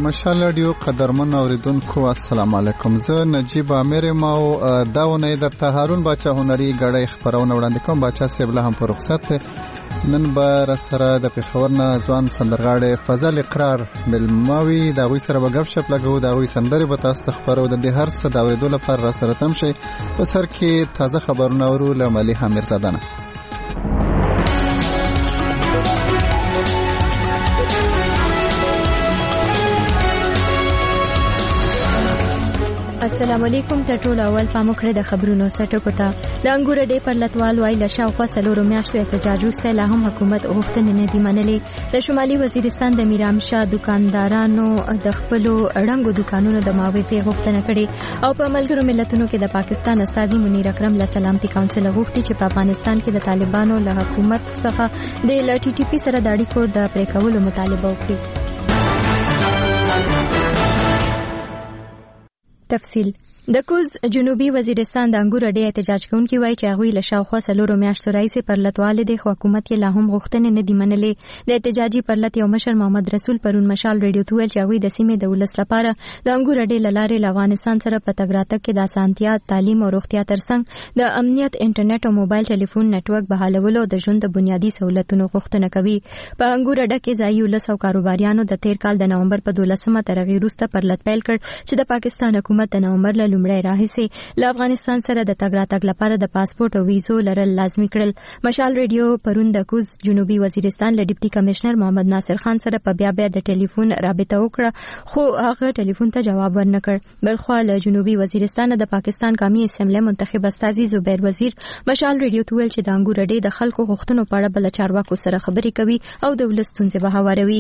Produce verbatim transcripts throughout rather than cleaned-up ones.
مشال رادیو قدرمن اوریدونکو السلام علیکم. زه نجیب امیر ما او دا ونه درته هارون بچا هنري غړې خبرونه وړاندې کوم. بچا سیب له هم پر رخصت نن به سره د پیښور نه ځوان سندرغاړي فضل اقرار ملماوي دا غوي سره وګف شپ لګو دا غوي سندري به تاسو خبرو د هر څه دا ویدو لپاره را سره تم شي. په سر کې تازه خبرونه ورو له ملي امیر زادنه. السلام علیکم. ته ټول اول پام وکړئ د خبرونو سټکو ته. د انګور ډې پر لټوال وای له شاوخوا څلورو میاشتو احتجاج وروسته لا هم حکومت غوښتنې نه دي منلې. د شمالي وزیرستان د میرامشاه دکاندارانو د خپلو ړنګو دکانونو د معاوضې غوښتنه کړې او په ملګرو ملتونو کې د پاکستان استازي منیر اکرم له سلامتي کونسل غوښتي چې په افغانستان کې د طالبانو له حکومت څخه د ل ټي ټي پی سره د اړیکو د پرې کولو مطالبه وکړي. تفصیل د کوز جنوبي وزیرستان د انګور ډې احتجاج کوونکي وایي چې هغوی له شاوخوا څلورو میاشتو راهیسې پر لټواله دي خو حکومت یې لا هم غوښتنې نه دي منلې. د احتجاجي پر لټ یو مشر محمد رسول پرون مشال ریډیو ته ویل چې هغوی د سیمې د ولس لپاره د انګور ډې له لارې له افغانستان سره په تګ راتګ کې د اسانتیا تعلیم او روغتیا ترڅنګ د امنیت انټرنیټ او موبایل ټلیفون نتورک بحالولو او د ژوند د بنیادي سہولتونو غوښتنه کوي. په انګور ډې کې ځایي ولس او کاروباریانو د تیر کال د نومبر په دولسمه تر هغې وروسته پر لټ پیل کړ چې د پاکستان حکومت د نومبر له لومړۍ راهیسې له افغانستان سره د تګ راتګ لپاره د پاسپورت او ویزو لرل لازمي کړل. مشال ریډیو پرون د کوز جنوبي وزیرستان له ډیپټي کمشنر محمد ناصر خان سره په بیا بیا د ټلیفون رابطه وکړه خو هغه ټلیفون ته جواب ورنکړ. بلخوا له جنوبي وزیرستان د پاکستان قومي اسمبلی منتخب استازي زبیر وزیر مشال ریډیو ته ویل چې د انګور ډې د خلکو غوښتنو په اړه بل چارواکو سره خبرې کوي او د ولس ستونزې به هواروي.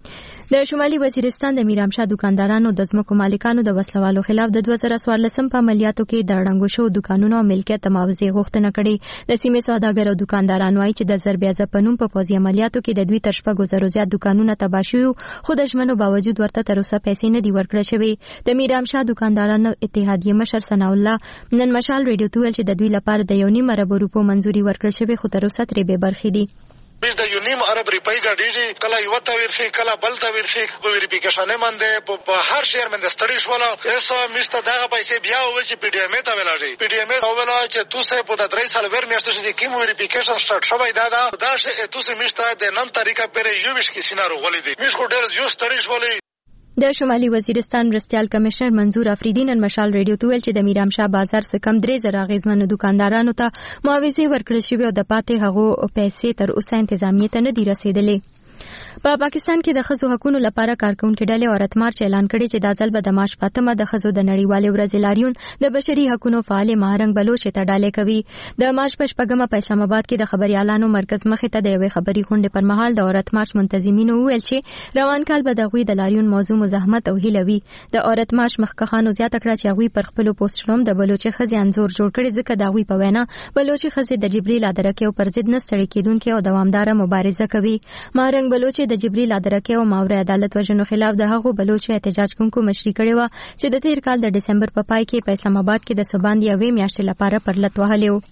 د شمالي وزیرستان د میرامشاه دکاندارانو د ځمکو مالکانو د وسلوالو خلاف د دوه زره څوارلسم په عملیاتو کې د ړنګو شوو دکانونو او ملکیت د معاوضې غوښتنه کړې. د سیمې سوداګر او دکانداران وایي چې د ضربیازه په نوم په پوځي عملیاتو کې د دوی تر شپږو زرو زیات دکانونه تباه شوي خو د ژمنو باوجود ورته تر اوسه پیسې نه دي ورکړل شوې. د میرامشاه دکاندارانو اتحادیې مشر ثناء الله نن مشال ریډیو ته ویل چې د دوی لپاره د یو نیم ارب روپو منظوري ورکړل شوې خو تر اوسه ترې بې برخې دي. د یو نیم ارب روپۍ ګډېږي کله یوه ته ورسي کله بل ته ورسي په ویریفیکیشن یې باندې په هر شی باندې ستړي شول. ایسا میشته دغه پیسې بیا وویل چې پی ډي ایم ای ته ولاړې. پی ډي ایم ای ته وویله چې توسې په د درې څلوېښت میاشتو چې کوم ویریفیکیشن سټارټ شوی دا ده دا شی توسې میشته د نن تاریخه پورې یو ویشت کسینه راغلي دي. میش خو ډېر یو ستړي شولې. د شمالي وزیرستان مرستیال کمشنر منظور افریدی نن مشال ریډیو ته ویل چې د میرامشاه بازار څخه کم درې زره اغیزمنو دکاندارانو ته معاوضې ورکړل شوې او د پاتې هغو پیسې تر اوسه انتظامیې ته نه دي رسېدلې. په پاکستان کې د ښځو حقوقو لپاره کارکونکو ډلې اورت مارچ اعلان کړی چې دا ځل به د مارچ پاتمه د ښځو د نړیوالې ورځې لاریون د بشري حقوقو فعال مهرنګ بلوچ ته ډالې کوي. د مارچ په شپږمه په اسلام آباد کې د خبريالانو مرکز مخې ته د یوې خبري غونډې پر مهال د اورت مارچ منتظمینو وویل چې روان کال به د غوي د لاریون موضوع مزاحمت او هیلوي. د اورت مارچ مخکخانو زیاته کړه چې غوي پر خپل پوسټروم د بلوچ ښځې انزور جوړ کړي ځکه د غوي په وینا بلوچ ښځې د جبري لادرکه او پر ضد نه ستړي کېدونکې او دوامداره مبارزه کوي. مهرنګ بلوچ د جبري لادرکه او ماورا عدالت وژنو خلاف د هغو بلوچ احتجاج کوونکو مشري کړې و چې د تیر کال د دسمبر په پای کې په اسلام آباد کې د سباند یوې میاشتې لپاره پر لټ وهلې و.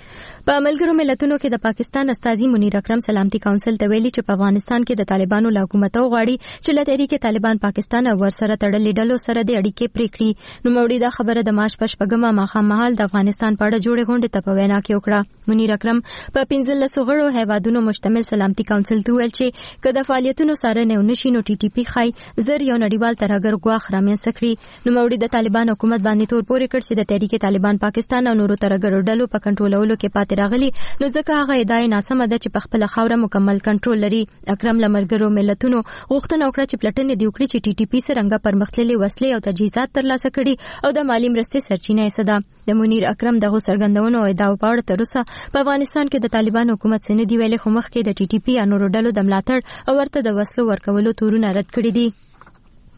په ملګرو ملتونو کې د پاکستان استازي منیر اکرم سلامتي کونسل ته ویلي چې په افغانستان کې د طالبانو له حکومت غواړي چې له تحریک طالبان پاکستان او ورسره تړلې ډلو سره د اړیکې پرې کړي. نوموړي دا خبره د مارچ په شپږمه ماښام مهال د افغانستان په اړه جوړې غونډې ته په وینا کې وکړه. منیر اکرم په پنځلسو غړو هیوادونو مشتمل سلامتي کونسل ته ویل چې که د فعالیتونو څارنه ونشي نو ټي ټي پی خای زر یو نړیوال ترهګر ګواښ رامنځته کړي. نوموړي د طالبان حکومت باندې تور پورې کړ چې د تحریک طالبان پاکستان او نورو ترهګرو ډلو په کنټرولولو کې پاتې راغلي نو ځکه هغه ادعای ناسمه ده چې په خپل خاوره مکمل کنټرول لري. اکرم له ملګرو ملتونو غوښتنه وکړه چې پلټنې دی وکړي چې ټي ټي پی څنګه پرمختللي وسلې او تجهیزات ترلاسه کړي او د مالی مرستې سرچینه یې څه ده. د منیر اکرم دغه څرګندونو او ادعاو په اړه تر اوسه په افغانستان کې د طالبان حکومت څه نه دی ویلي خو مخکې د ټي ټي پی یا نورو ډلو د ملاتړ او ورته د وسلو ورکولو تورونه رد کړي دي.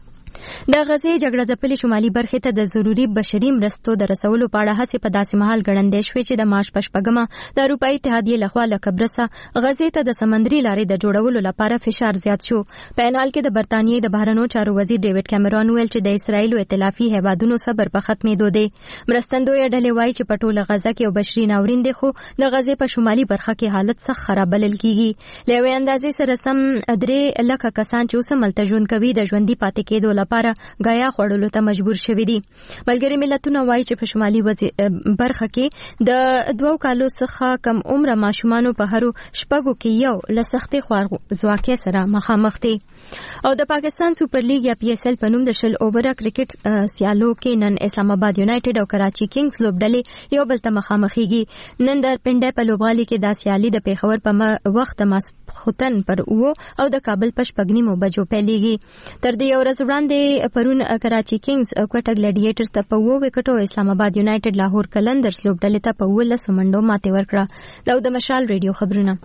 د غزې جګړه ځپلې شمالي برخې ته د ضروري بشري مرستو د رسولو په اړه هڅې په داسې مهال ګړندې شوې چې د مارچ په شپږمه د اروپایي اتحادیې لخوا له قبرصه غزې ته د سمندري لارې د جوړولو لپاره فشار زیات شو. په این حال کې د برتانیې د بهرنیو چارو وزیر ډیوډ کیمرون ویل چې د اسرایل ائتلافي هیوادونو صبر په ختمېدو دی. مرستندویه ډلې وایي چې په ټوله غزه کې یو بشري ناورین دی، خو د غزې په شمالي برخه کې حالت سخت خراب بلل کیږي. له یوې اندازې سره سم درې لکه کسان چې اوس هم هلته ژوند کوي د ژوندي پاتې کېدو لپاره غیا خوړلو ته مجبور شوي دي. ملګري ملتونه وایي چې په شمالي برخه کې د دوو کالو څخه کم عمره ماشومانو په هرو شپږو کې یو له سختې خوارځواکۍ سره مخامخ دي. او د پاکستان سوپر لیګ یا پی ایس ایل په نوم د شل اووره کرکټ سیالو کې نن اسلام آباد یونایټډ او کراچي کینګز لوبډلې یو بل ته مخامخېږي. نن د پنډۍ په لوبغالي کې دا سیالي د پیښور په وخت د ماسپښین پر اوو او د کابل په شپږ نیمو بجو پیلېږي. تر دې یو ورځ وړاندې پرون کراچي کینګز کوټه ګلیډیټرز ته په اوو وکټو، اسلام آباد یونایټډ لاهور قلندرز لوبډلې ته په اوولسو منډو ماتې ورکړه. دا د مشال ریډیو خبرونه.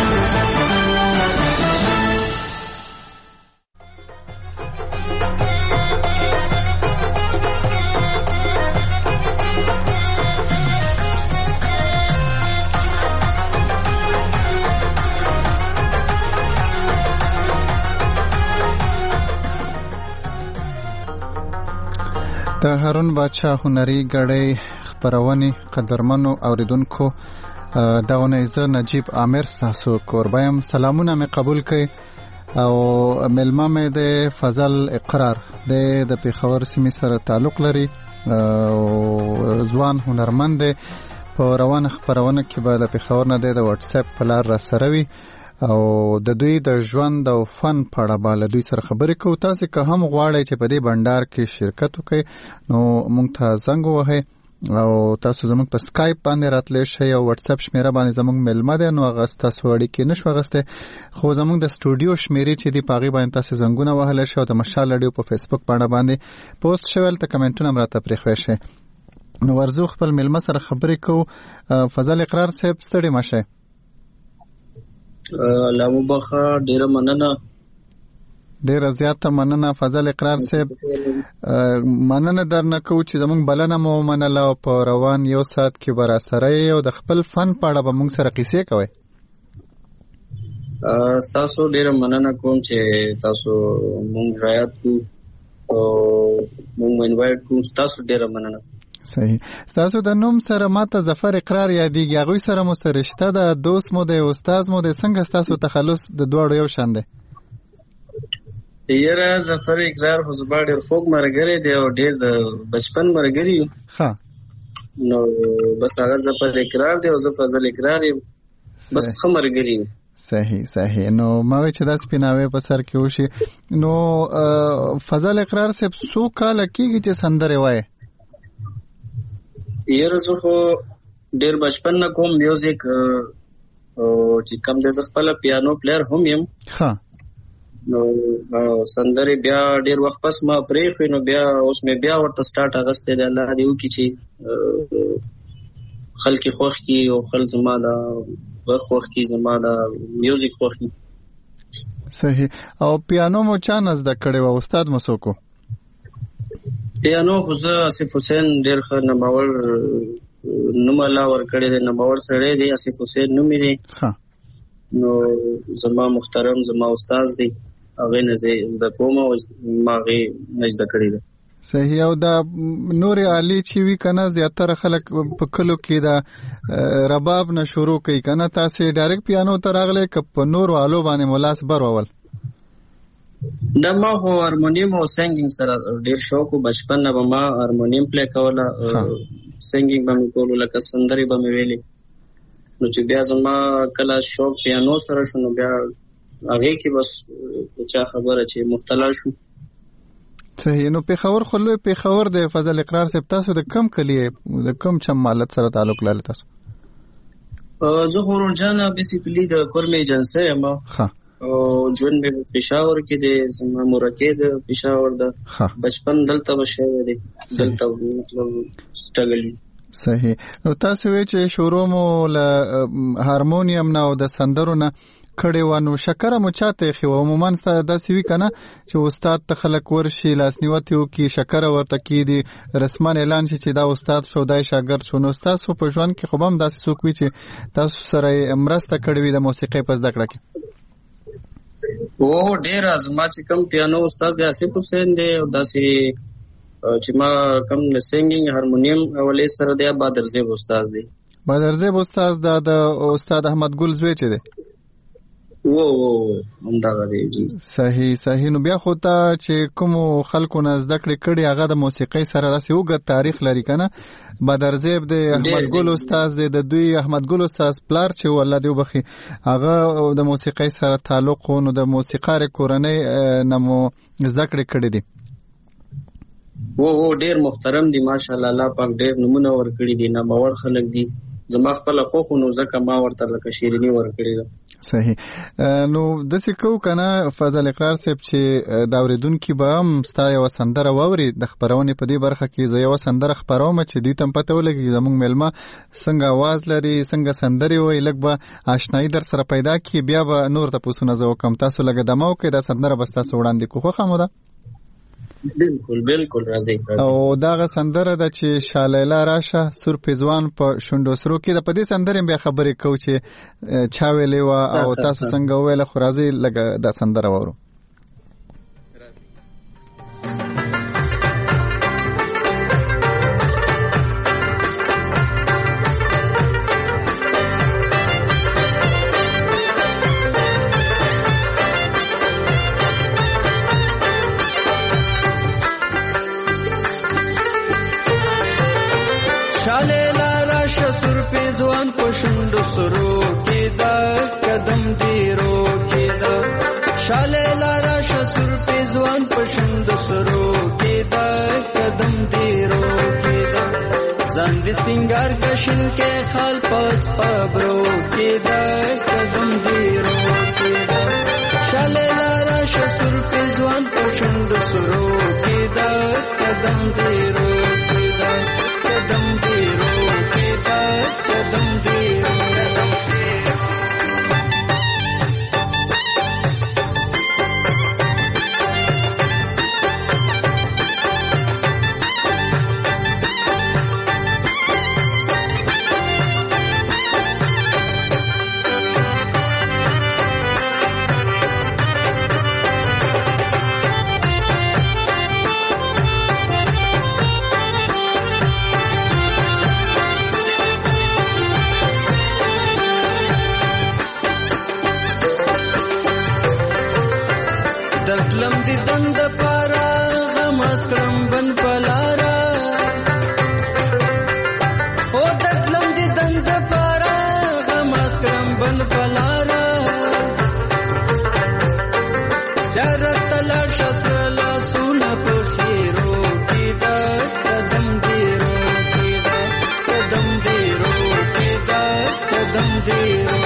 د هارون باچا هنري غړې خبرونه قدرمنو اوریدونکو داونه زه نجیب عامر تاسو کوربایم سلامونه مې قبول کړئ او ملما مې د فضل اقرار د د پیښور سیمې سره تعلق لري او ځوان هنرمند په روان خبرونه کې به د پیښور نه د واتس اپ په لار را سره وي او د دوی د ژوند او فن په اړه به دوی سره خبرې کوو. تاسو که هم غواړئ چې په دې بندر کې شرکت وکړئ نو موږ ته زنګ ووهئ او تاسو زموږ په سکایپ باندې راتلی شئ او واتس اپ شمیره باندې زموږ ملما دی نو هغه ستاسو اړیکې نشو اخیستی، خو زموږ د سټوډیو شمیرې چې دي په هغې باندې تاسو زنګونه وهلی شئ او د مشال راډیو په فیسبوک باندې باندې پوسټ شوی هلته کمنټونه هم راته پرېښوی شئ. نو ورځو خپل ملما سره خبرې کوو. فضل اقرار صاحب ستړي مه شئ. الله مبخه ډیره مننه. ډیره زیاته مننه فضل اقرار صاحب. مننه درنه کوو چې زموږ بلنه مو ومنله او په روان یو ساعت کې به راسره یې او د خپل فن په اړه به موږ سره قیسې کوئ. ستاسو ډیره مننه کوم چې تاسو موږ رعایت کوو او موږ انوایټ کوو. ستاسو ډیره مننه. صحیح. تاسو د نوم سره ماته ظفر اقرار یادېږي، هغوی سره مو سره رشته ده، دوست مو دی، استاد مو دی، څنګه ستاسو تخلص د دواړو یو شان دی؟ یاره ظفر اقرار خو زما ډېر خوږ ملګری دی او ډېر د بچپن ملګري یو. ښه نو بس هغه ظفر اقرار دی او زه فضل اقرار یم، بس ښه ملګري یو. صحیح صحیح. نو ما وی چې دا سپیناوی په سر کې وشي. نو فضل اقرار صاحب څو کاله کېږي چې سندرې وایي؟ یاره زه خو ډېر بچپن نه کوم میوزیک او چې کوم دی زه خپله پیانو پلیر هم یم. ښه. نو سندرې بیا ډېر وخت پس ما پرېښوې نو بیا اوس مې بیا ورته سټارټ اخیستی دی. الله دې وکړي چې خلک یې خوښ کړي او خلک زما دا غږ خوښ کړي، زما دا میوزیک خوښ کړي. صحیح. او پیانو مو چا نه زده کړې وه؟ استاد مو څوک و؟ پیانو خو زه آصف حسین ډېر ښه نومور نوم الله ورکړی دی، نومور سړی دی، آصف حسین نوم یې دی. نو زما محترم زما استاد دی، هغې نه زه زده کوم او ما هغې نه زده کړې ده. صحیح. او دا نورې آلې چې وي که نه زیاتره خلک په کلو کې دا رباب نه شروع کوي که نه، تاسې ډایرکټ پیانو ته راغلی که په نورو آلو باندې مو لاس بر وول؟ دا ما خو هارمونیم او سنګینګ سره ډېر شوق و. بچپن نه به ما هارمونیم پلی کوله، سنګینګ به مې کولو، لکه سندرې به مې ویلې. نو چې بیا زما کله شوق پیانو سره شو نو بیا هغې کې بس چا خبره چې مبتلا شو. صحیح. نو پیښور خو لوی پیښور دی فضل اقرار صاحب، تاسو د کم کلي د کم چم مالت سره تعلق لري تاسو؟ زه خو روجانه بیسیکلي د کورمې ایجنسۍ یم او ژوند مې پېښور کې دی، زما مورکې د پېښور ده، بچپن دلته به شوی دی، دلته مطلب سټرګل. صحیح. نو تاسو وایئ چې شروع مو له هارمونیم نه او د سندرو نه، کړي و. نو شکر مو چاته خو عموما داسې وی کنه چې استاد ته خلک ورشي لاسنیوته وکي شکر ورته کی دي رسمان اعلان شي چې دا استاد شو دای شاګرد شو. نو استاد په ژوند کې خو هم داسې څوک وي چې تاسو سره مرسته کړې وي د موسیقۍ په زده کړه کې؟ او ډیر ازما چې کوم پیانو استاد دی آصف حسین دی او داسې چې ما کوم د سنگینګ هارمونیم اولې سره دی بادر زیب استاد دی. بادر زیب استاد دا د استاد احمد ګل زوی چې دی. او او همدا غوړي جی. صحیح صحیح. نو بیا خو ته چې کوم خلکو نه زده کړې کړي هغه د موسیقۍ سره داسې وګت تاریخ لري کنه. بادر زیب دی احمد ګل استاد دی د دوی احمد ګل استاد پلار چې والله دی وبخي هغه د موسیقۍ سره تعلق نو د موسیقار کورنۍ نمو زده کړې کړي دي. او او ډیر محترم دي ماشاءالله. الله پاک ډیر نمونه ور کړی دي نه باور خلک دي. زما خپل خو خو نو زکه ما ورته لکه شیرینی ور کړی ده. صحیح. نو د سکو کنه فضل اقرار صاحب چې دا اوریدونکو به هم ستا یو سندره ووري د خبرونه په دې برخه کې زه یو سندره خبروم چې دې تم پته ولګي زموږ ملما څنګه आवाज لري څنګه سندري وای لګ به آشنایی در سره پیدا کی بیا به نور ته پوسونه زو کم تاسو لګ دمو کې دا سندره بس تاسو وړاندې کو خو خمو ده. بالکل بالکل راځي. او دا سندره د چې شالیلا راشه سور پېزوان په شونډو سرو کې د پدې سندره بیا خبرې کو چې چا ویلې وا او تاسو څنګه ویل خو راځي لګ دا سندره وورو. ځوان په شونډو سرو کې دا قدم دی رو کې دا شاله لارا شسور په ځوان په شونډو سرو کې دا قدم دی رو کې دا ځان دې سنگار کشن کې خال پاس پابرو کې دا قدم دی رو کې دا شاله لارا شسور په ځوان په شونډو سرو کې دا قدم دی رو کې دا قدم دی رو کې دا قدم دی دلم دی دند پارا غماس کړم بن پلارا او دلم دی دند پارا غماس کړم بن پلارا زرت لا شسلا سونه په خیرو کی دا قدم دی رو کی دا قدم دی رو کی دا قدم دی رو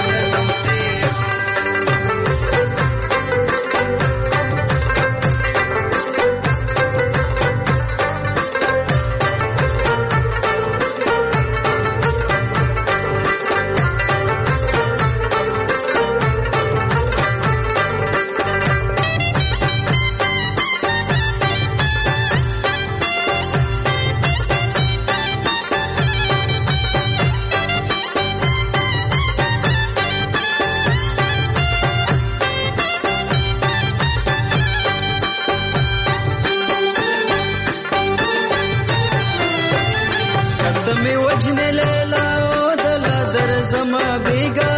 تمه وجنه لیلا او دل در زما بیگا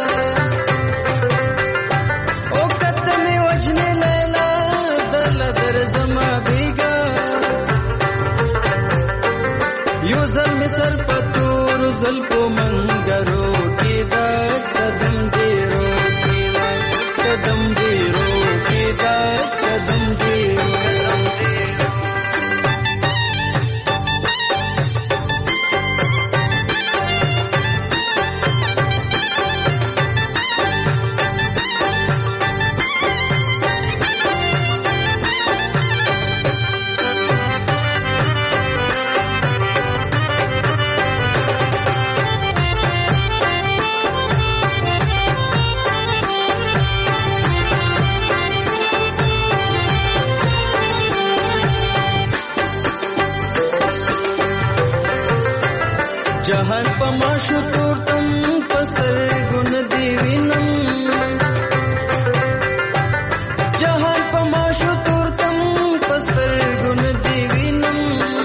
او کتمه وجنه لیلا دل در زما بیگا یو زم سر پتور زلفو منګرو کی دا قدم دی رو کی دا قدم دی رو کی دا قدم دی رو جهان په ماشو تورتم پسر ګن دی وینم جهان په ماشو تورتم پسر ګن دی وینم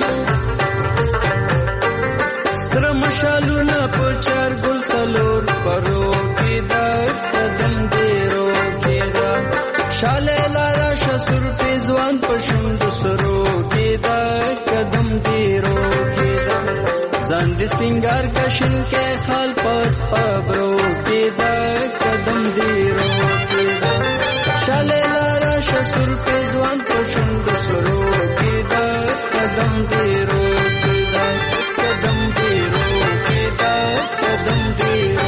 سر مشالونه په چار ګل سلور پرو کې دا قدم دی رو کې دا شاله لارا شسر په ځوان په شوند سرو کې دا قدم دی رو کې دا ځان دې سنگار کشن کې خال پاس پبرو کې دا قدم دی رو کې دا شاله لارا شسر په ځوان په شوند سرو کې دا قدم دی رو کې دا قدم دی رو کې دا قدم دی رو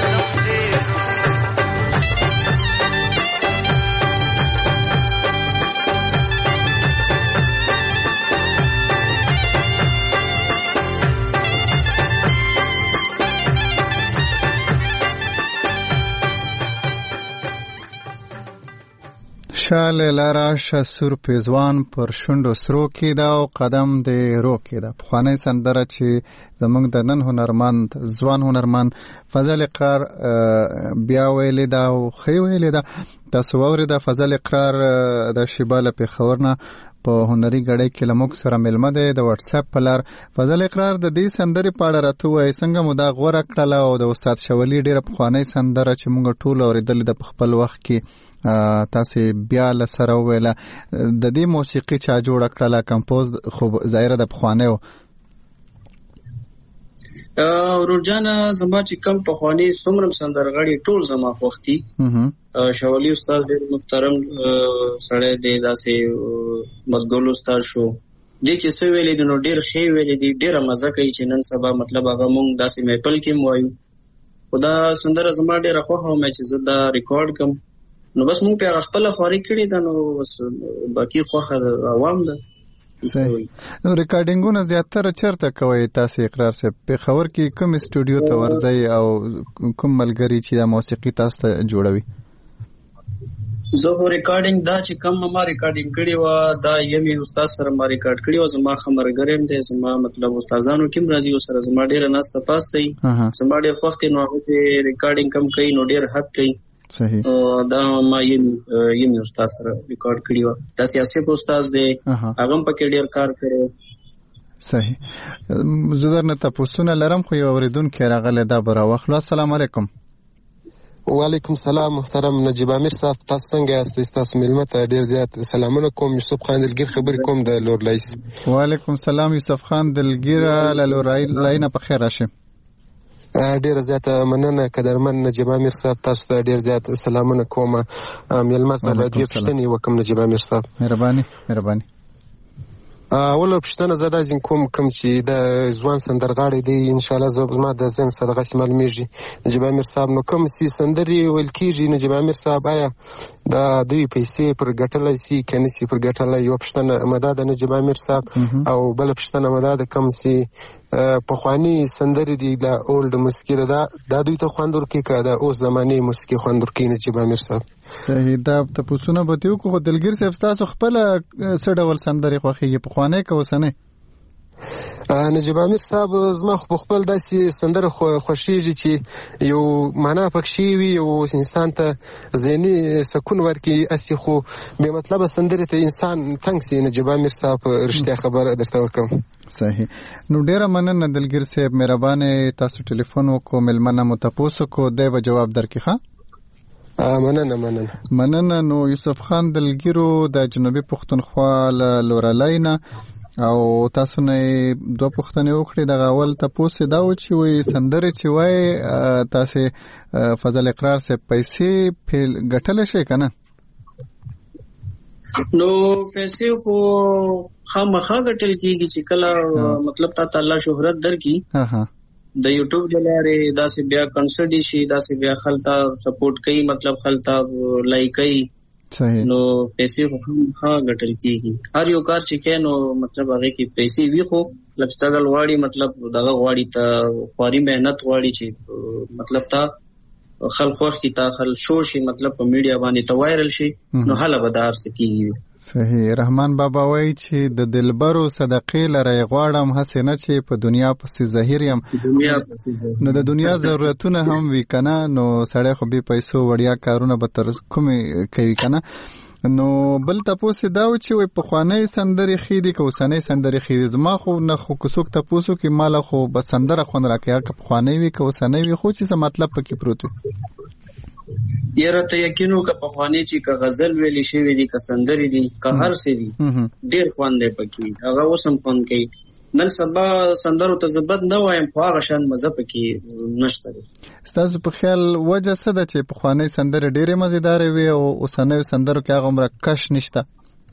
شاله لارا شسور پیزوان پر شونډو سرو کې دا او قدم دې رو کې دا پخوانی سندره چې زمونږ د نن هنرمند ځوان هنرمند فضل اقرار بیا ویلې دا او خې ویلې دا تاسو واورئ فضل اقرار د شیباله پیښور نه په هنري غړې کې لموږ سره ملمه ده د واتس اپ په لار فضل اقرار د دې سندرې په اړه راته وایي څنګه مو دا غوړه کړله او د استاد شولی ډېره پخوانی سندره چې موږ ټول اورېدلې د خپل وخت کې تاسو بیا له سره ویله د دې موسیقي چا جوړه کړله کمپوز خو ظاهره د پخوانی و ورجانه زما چې کم پخوانی څومره سندرغاړي ټول زما خوښتي شولی استاد ډېر محترم سړی دی داسې مدګل استاد شو دې چې څه ویلې نو ډېر ښه ویلې دي ډېره مزه کوي چې نن سبا مطلب هغه مونږ داسې میپل کې وایو خدا سندره زما ډېره خوښه مې چې زه دا ریکارډ کوم نو بس مونږ په خپل خوري کړی دا نو بس باقي خوخه عوام ده نو ریکارډینګونه زیاتره چیرته کوي تاسو اقرار صاحب په خبر کې کوم استودیو ته ورځي او کوم ملګری چې د موسیقي تاسو ته جوړوي زه هو ریکارډینګ دا چې کوم ما ریکارډینګ کړی و دا یمي استاد سره ما ریکارډ کړی و زما خبرګرم دی زما مطلب استادانو کوم راځي او سره زما ډیر ناسته پاسته زما ډیر وخت نو هغه ریکارډینګ کم کوي نو ډیر حد کوي صحیح دا ما یمي یمي استاد سره ریکارډ کړی و دا سیاسي استاد دی هغه په کې ډیر کار کړی صحیح زه درنه تاسو نه لرم خو یو اوریدونکو راغله دا برا واخلو السلام علیکم وعلیکم سلام محترم نجیب امیر صاحب تاسو څنګه یاست تاسو ملمت ډیر زیات سلامونه کوم یوسف خان دلګیر خبرې کوم د لور لایس وعلیکم سلام یوسف خان دلګیر له لور لاینه په خیر راشه ډیر زیات مننه قدرمن نجیب امیر صاحب تاسو ته ډیر زیات سلامونه کوم ملمت صاحب دې پښتني وکم نجیب امیر صاحب مهرباني مهرباني اوله پښتنه زدا زین کوم کوم چې د ځوان سندرغاړي دی ان شاء الله زما د زین صدقه شمال میږي نجیب امیر صاحب نو کوم سي سندري ول کیږي نجیب امیر صاحب آیا د دوی پیسې پر ګټلای سي کني سي پر ګټلای یو پښتنه مدد نجیب امیر صاحب او بل پښتنه مدد کوم سي په خواني سندري دی د اولډ موسیقي دا د دوی ته خواندور کې کړه د اوس زماني موسیقي خواندور کې نجیب امیر صاحب صحیح دا تاسو نه بتیو کو دلګیر صاحب تاسو خپل سړول سندري خوخي په خوانه کوسنه نجیب امیر صاحب زما خو خپل داسې سندره خوښیږي چې یو معنا پکې وي او انسان ته ذهني سکون ورکړي اسی خو به مطلب سندره ته انسان تنګ سي نجیب امیر صاحب رښتیا خبره درته وکم صحیح نو ډیره مننه دلګیر صاحب مهربانه تاسو ټلیفون وکړو ملمنه مو تاسو کو دی جواب درکې ښه مننه مننه مننه نو یوسف خان دلګیرو د جنوبي پښتونخوا لورالاینا او تاسو نه دوه پوښتنې وکړې د اول تاسو دا و چې وي سندره چې وای تاسو فضل اقرار سے پیسې په ګټل شي کنه نو پیسې خو خامخا ګټل کیږي چې کله مطلب تا الله شهرت درکې ها ها د یوټیوب لاره داسې بیا کنسرټ شي داسې بیا خلتا سپورټ کوي مطلب خلتا لایک کوي نو پیسې خو خامخا ګټل کیږي هر یو کار چې کینو مطلب هغه کې پیسې وی خو لکستګل واړی مطلب دغه واړی ته خوري مهنت واړی چې مطلب تا خلک خوښ کی تا خل شو شي مطلب په میډیا باندې ته وایرل شي نو هله به دار سکیږي. صحیح. رحمان بابا وایي چې د دلبرو صدقې لري غواړم هسې نه چې په دنیا پسې زهیر یم. دنیا پسې نو د دنیا ضرورتونه هم وی کنه نو سړی خو به پیسو وړیا کارونه به تر کومې کوي کنه. نو بل تاسو دا و چې وي په خوانې سندري خېدي کو سنې سندري خېدي زما خو نه خو کوڅوک تاسو کې مال خو بس سندره خون راکیا که په خوانې وي کو سنې وي خو چې څه مطلب پکې پروت وي. یاره ته یقینو که په خوانې چې که غزل ویلي شوی دي که سندري دي که هر څه دي ډېر خوند دی پکې هغه اوس هم خوند کوي. نن سبا سندرو ته زبد نه وایم خو هغه شان مزه پکې نشته دی. ستاسو په خیال وجه څه ده چې پخوانۍ سندرې ډېرې مزیدارې وي او اوسنیو سندرو کې هغه عمره کش نشته؟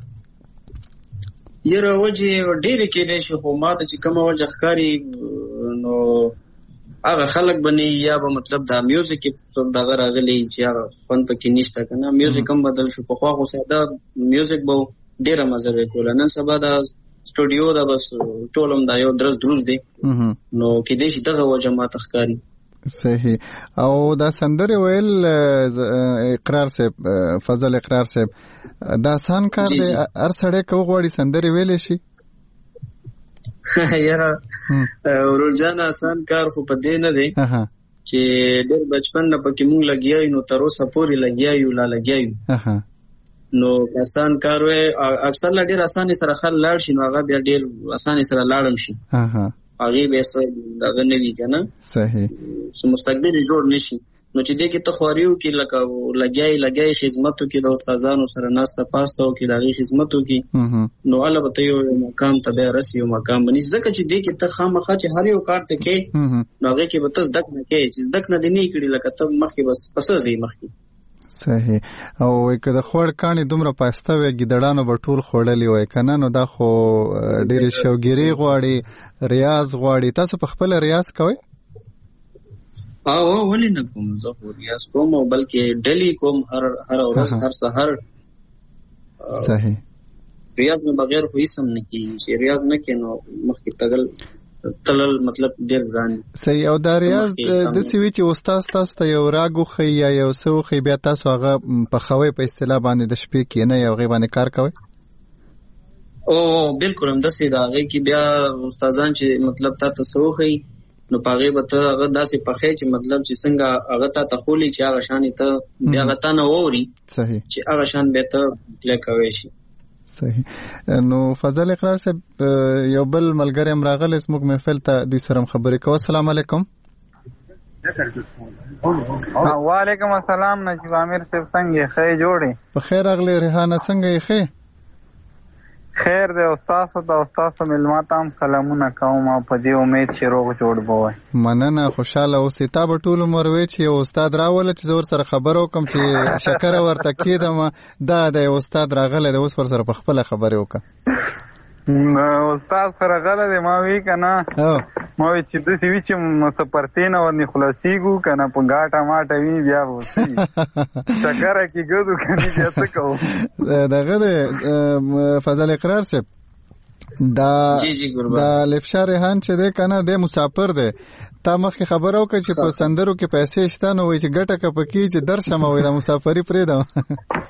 یاره وجې ډېرې کېدای شي خو ما ته چې کومه وجه ښکاري نو هغه خلک به نه یا به مطلب دا میوزیک کې دغه راغلی چې هغه خوند پکې نشته که نه. میوزیک هم بدل شو. پخوا خو ساده میوزیک به ډېره مزه به کوله. نن سبا دا سټوډیو دا بس ټول هم دا یو درز دروز دی نو کېدای شي دغه وجه ما ته ښکاري. صحیح. او دا سندرې ویل اقرار صاحب فضل اقرار صاحب دا آسان کار دی هر سړی که وغواړي سندرې ویلی شي؟ یاره ورور جان آسان کار خو په دې نه دی چې ډېر بچپن نه پکې مونږ لګیا یو نو تر اوسه پورې لګیا یو لا لګیا یو نو آسان کار وي. اکثر لا ډېر اسانه سره خل لاړ شي نو هغه بیا ډېر اسانه سره لاړم شي هغه به څه دغه نه وی کنه. صحیح. سو مستقبل جوړ نشي نو چې دې کې ته خواريو کې لکه لګیای لګیای خدماتو کې د استادانو سره ناسته پاسته او کې دغه خدماتو کې نو الله به یو مقام ته به رسي او مقام بني ځکه چې دې کې ته خامخا چې هر یو کار ته کې نو هغه کې به تاسو دک نه کې چې دک نه دی نه کړی لکه ته مخکې بس پسې دی مخکې. صحیح. او که د خوړ کانی دومره پاسته وي ګډړانو به ټول خوړلې وای کنه نو دا خو ډېر شوګيري غواړي ریاض غواړي. تاسو په خپل ریاض کوئ؟ او ولې نه کوم زه خو ریاض کوم او بلکې ډلی کوم هر هر ورځ هر سحر. صحیح. ریاض نه بغیر خو هیڅ هم نه کیږي چې ریاض نه کینو مخکې تګل تلل مطلب ډېر ګران. صحیح. او دا ریاض د سوي چې استاد تاسو ته یو راګو خي یا یو سو خي بیا تاسو هغه په خوي په اصطلاح باندې د شپې کې نه یو غي باندې کار کوي؟ او بالکل هم د سي دا غي کې بیا استادان چې مطلب تاسو خي نو پاغه به ته هغه داسې پخې چې مطلب چې څنګه هغه ته تخولي چې هغه شان ته بیا غته نه ووري. صحیح. چې هغه شان به ته پلی کوي شي. صحیح. نو فضل اقرار صاحب یو بل ملګری هم راغلی زموږ محفل ته دوی سره خبرې کوو. السلام علیکم. وعلیکم السلام نجیب عامر صاحب څنګه ښه جوړې؟ په خیر راغلی. ریحانه څنګه یې؟ ښه خیر دی. استاد او استاد ملما تام سلامونه کوم او په دې امید چې روغ جوړ بوي. مننه. خوشاله اوسې. تا به ټول عمر وی چې استاد راول چې زور سره خبرو کوم چې شکر ورته کېدم دا د استاد راغله د اوس پر سره په خپل خبرې وکړه. استاد سره غله دی ما وی کنه ما وی چې د سی وی چې مسپرتینه ورني خلاصيګو کنه په غاټه ماټه وی بیا وسی شکر کی ګدو کني بیا څه کوو. دغه فضل اقرار صاحب دا جی جی ګوربا دا لفشار ریحان چې ده کنه د مسافر ده تا مخکې خبرو که چې په سندرو کې پیسې شته نو وای چې ګټه کپکی چې درشم وای د مسافری پرې ده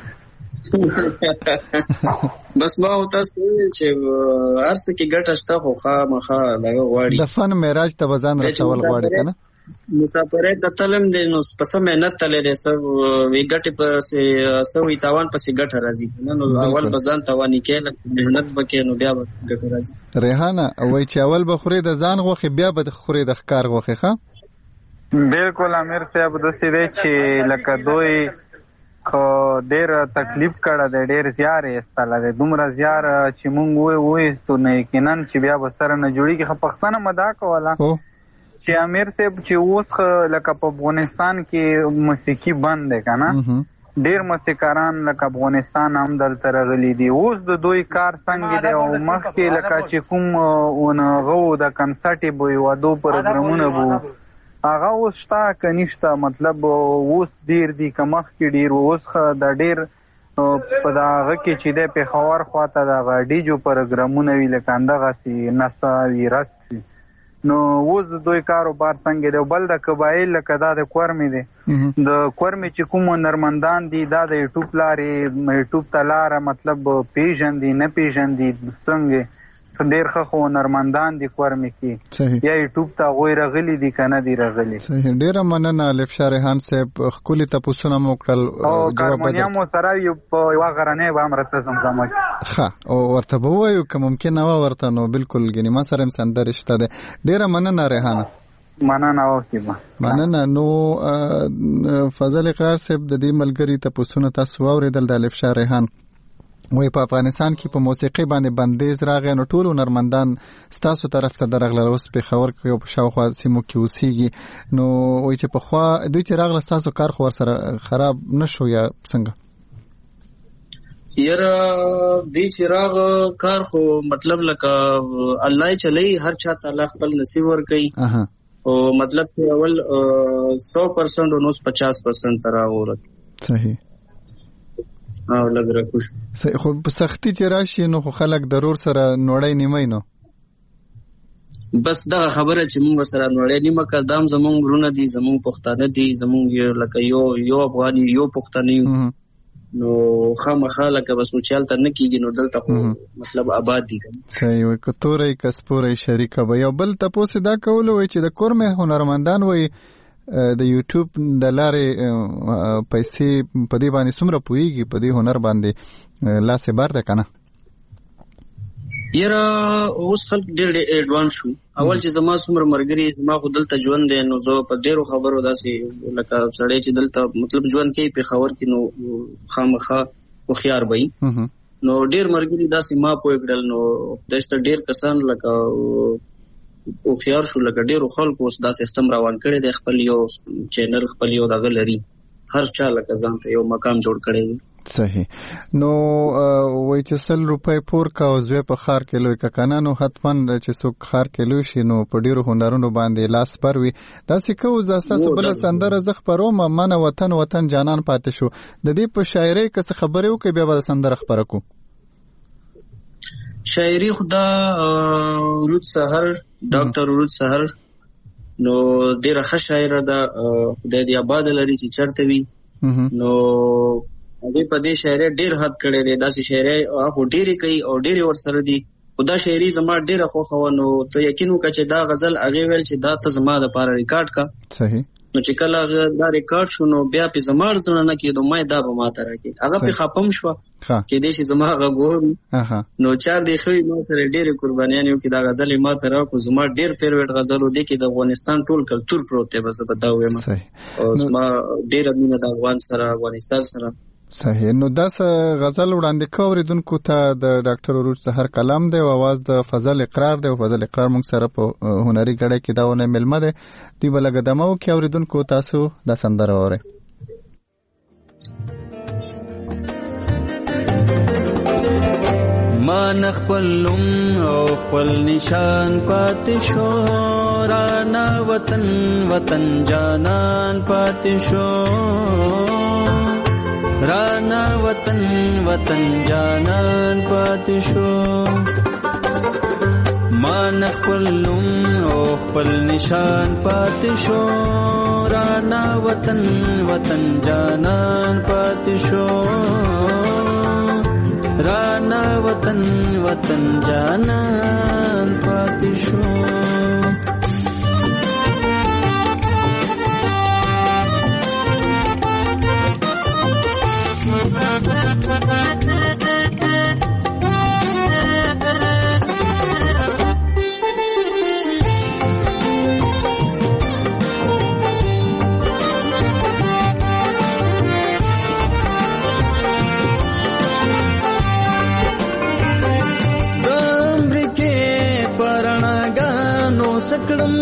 بس ما او تاسو چې ارسه کې ګټه شته خو خامخا دغه غواړي د فن معراج ته وزن رسول غواړي کنه مسافرت د تلم د نو پس مهنت تلې ده سب وی ګټه په سوي تاوان پسې ګټه راځي نو اول بزان تاوانی کې مهنت وکې نو بیا ګټه راځي. ریحانه وای چې اول بخوري د ځان غوخي بیا به خوري د ښکار غوخي. ښه بالکل امیر صاحب د سې دی چې لکه دوی خو ډېر تکلیف کړه د ډېر زیار یې استاله د دومره زیار چې مونږ وې وېستو نه یقینا چې بیا به سره نه جوړېږي. خو پښتانه مدا کوله چې امیر صاحب چې اوس لکه په افغانستان کې موسیقي بند دی که نه ډېر موسیقاران لکه افغانستان هم دلته راغلي دي. اوس د دوی کار څنګه دی او مخکې لکه چې کوم هغه و د کنسرټې به وي واده پروګرامونه به هغه اوس شته که نشته مطلب اوس ډېر دي که مخکې ډېر اوس د ډېر په دغه کې چې دی پېښور خواته دغه ډیجو پروګرامونه وي لکه همدغسې نڅا وي رقص وي نو اوس دوی کاروبار څنګه دی بل د قبایل لکه دا د کورمې دی د کورمې چې کوم هنرمندان دي دا د یوټیوب لارې یوټیوب ته لاره مطلب پیژندي نه پیژندي څنګه ډېر ښه خو هنرمندان دي کورمې کې یا یوټیوب ته هغوی رغلي دي که نه دي رغلي. صحیح ډېره مننه الفشا ریحان صاحب ښکلي تپوسونه مو کړل او کارمونیا مو سره یو په یوه غرنۍ به هم راته زمزمه کړي ښه او ورته به ووایو که ممکن نه وه ورته نو بلکل ګنې ما سره هم سندرې شته دی. ډېره مننه ریحانه. مننه اوکې به مننه. نو فضل اقرار صاحب د دې ملګري تپوسونه تاسو واورېدل د الفشا ریحان وای په افغانستان کې په موسیقي باندې بندیز راغی نو ټول هنرمندان ستاسو طرف ته درغله اوس په خبر کې او په شاوخوا سیمو کې اوسېږي نو وای چې په خوا دوی چې راغله ستاسو کار خو ورسره خراب نشو یا څنګه؟ یاره دی چې راغ کار خو مطلب لکه الله چلی هر چا ته الله خپل نصیب ورکوي او مطلب چې اول سو پرسنټ او نوس پچاس پرسنټ ته راغورت. صحیح او لګ راکوش خو په سختي چې راشي نو خو خلک ضرور سره نوړی نیمای نو بس دا خبره چې موږ سره نوړی نیمه کا دام زمونږ ورونه دي زمونږ پښتانه دي زمونږ لکه یو یو افغاني یو پښتانه نو خامخا لکه بس وچال تر نه کیږي نو دلته خو مطلب آباد دي. صحیح وي کتورې کسپورې شریکه به یو بل تاسو دا کول وي چې د کورمه هنرمندان وي د یوټیوب د لارې پیسې په دې باندې څومره پوهیږي په دې هنر باندې لاسې بار ده کنه؟ یاره اوس خلک ډېر ایډوانس شو. اول چې زما څومره مرګري زما خو دلته ژوند دی نو زه په ډېرو خبرو داسې لکه سړی چې دلته مطلب ژوند کوي پېښور کې نو خامخا هوښیار به وي نو ډېر مرګري داسې ما پوه کړل نو داسې ډېر کسان لکه او خيار شو لکه ډیرو خلکو اوس دا سیستم روان کړی دی خپل یو چینل خپل یو دغه لري هر چا لکه ځان ته یو مقام جوړ کړی دی. صحیح. نو وای چې سل روپۍ پور کا او زوی په خار کې لوی ککنه نو حتمن چې څوک خار کې لوی شي نو په ډیرو هنرونو باندې لاس پر وي داسې کو زاستا بل سندره زخ پروم من وطن وطن جانان پاتې شو د دې په شاعرۍ کې څه خبرې وکي بیا به سندره خبره کو شاعری خدا رود سحر ډاکټر رود سحر نو ډیره ښه شاعر ده خدای دې آباد لري چې چرته وي نو هغه په دې شاعري ډیر حد کړي دي داسې شاعري هغه ډیره کوي او ډیره ور سره دي خدا شاعري زما ډیره خو خو نو ته یقین وکړه چې دا غزل هغه ویل چې دا ته زما د پاره ریکارډ کا صحیح نو چې کله دا ریکارډ شو نو بیا په زمار زنه نه کېدو مې دا به ماته راکې هغه په خپم شو کې دې چې زما هغه ګور نو چار دی خو نو سره ډېر قربانیان یو کې دا غزل ماته راکو زما ډېر فیوریټ غزل و دي کې د افغانستان ټول کلچر پروت دی بس په دا وایم او زما ډېر مینه د افغان سره افغانستان سره. صحیح. نو دا غزل وړاندې کوریدونکو ته د ډاکټر عروج سحر کلام دی او आवाज د فضل اقرار دی او فضل اقرار موږ سره په هنري غړې کې داونه ملمه ده دی بلګ دمو کې اوریدونکو تاسو د سندره وره ما نخپلم او خپل نشان پاتې شو رانا وطن وطن جانان پاتې شو رانا وطن وطن جانان پاتې شو ما نخپلم او خپل نشان پاتې شو رانا وطن وطن جانان پاتې شو رانا وطن وطن جانان پاتې شو. سکړم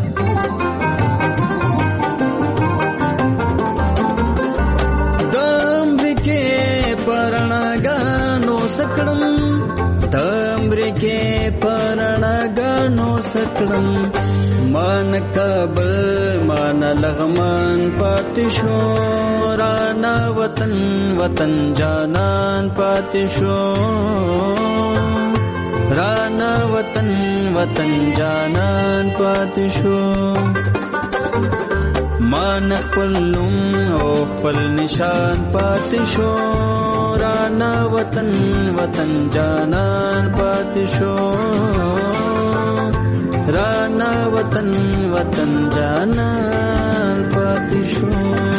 د امریکې پرڼاګانو سکړم د امریکې پرڼاګانو سکړم مان کابل مان لغمان پاتې شو رانا وطن وطن جانان پاتې شو رانا وطن وطن جانان پاتې شو مان خپل نوم او خپل نشان پاتې شو رانا وطن وطن جانان پاتې شو رانا وطن وطن جانان پاتې شو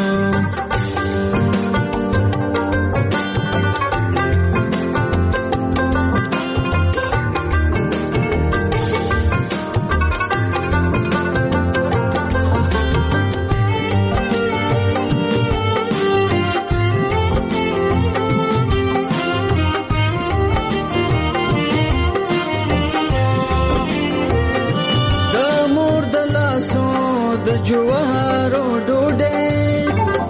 جوارو ډوډۍ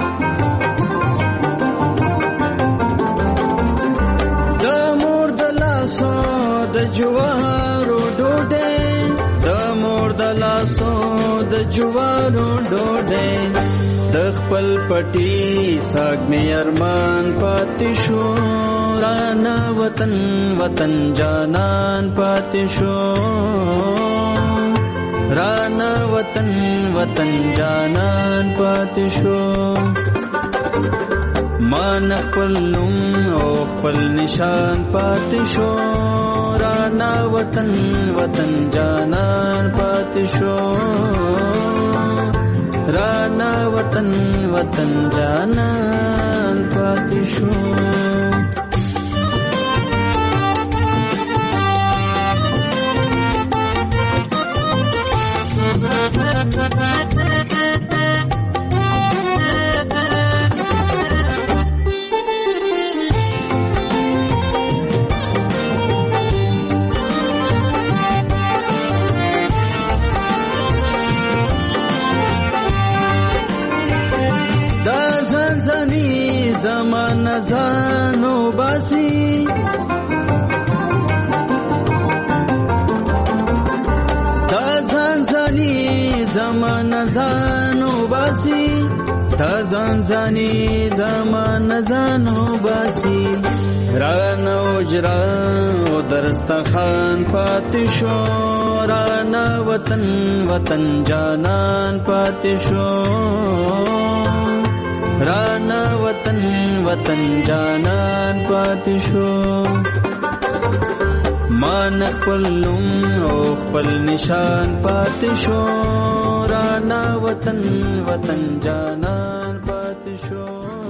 د مور د لاسو د جوارو ډوډۍ د مور د لاسو د جوارو ډوډۍ د خپل پټي ساګ مې ارمان پاتې شو رانا وطن وطن جانان پاتې شو رانا وطن وطن جانان پاتې شو مان خپل نوم او خپل نشان پاتې شو رانا وطن وطن جانان پاتې شو رانا وطن وطن جانان پاتې شو زمان زانو باسی تا زان زانی زمان زانو باسی تا زان زانی زمان زانو باسی رانا اجرا و درستخان پاتې شو رانا وطن وطن جانان پاتې شو رانا وطن وطن جانان پاتې شو مان خپل نوم او خپل نشان پاتې شو رانا وطن وطن جانان پاتې شو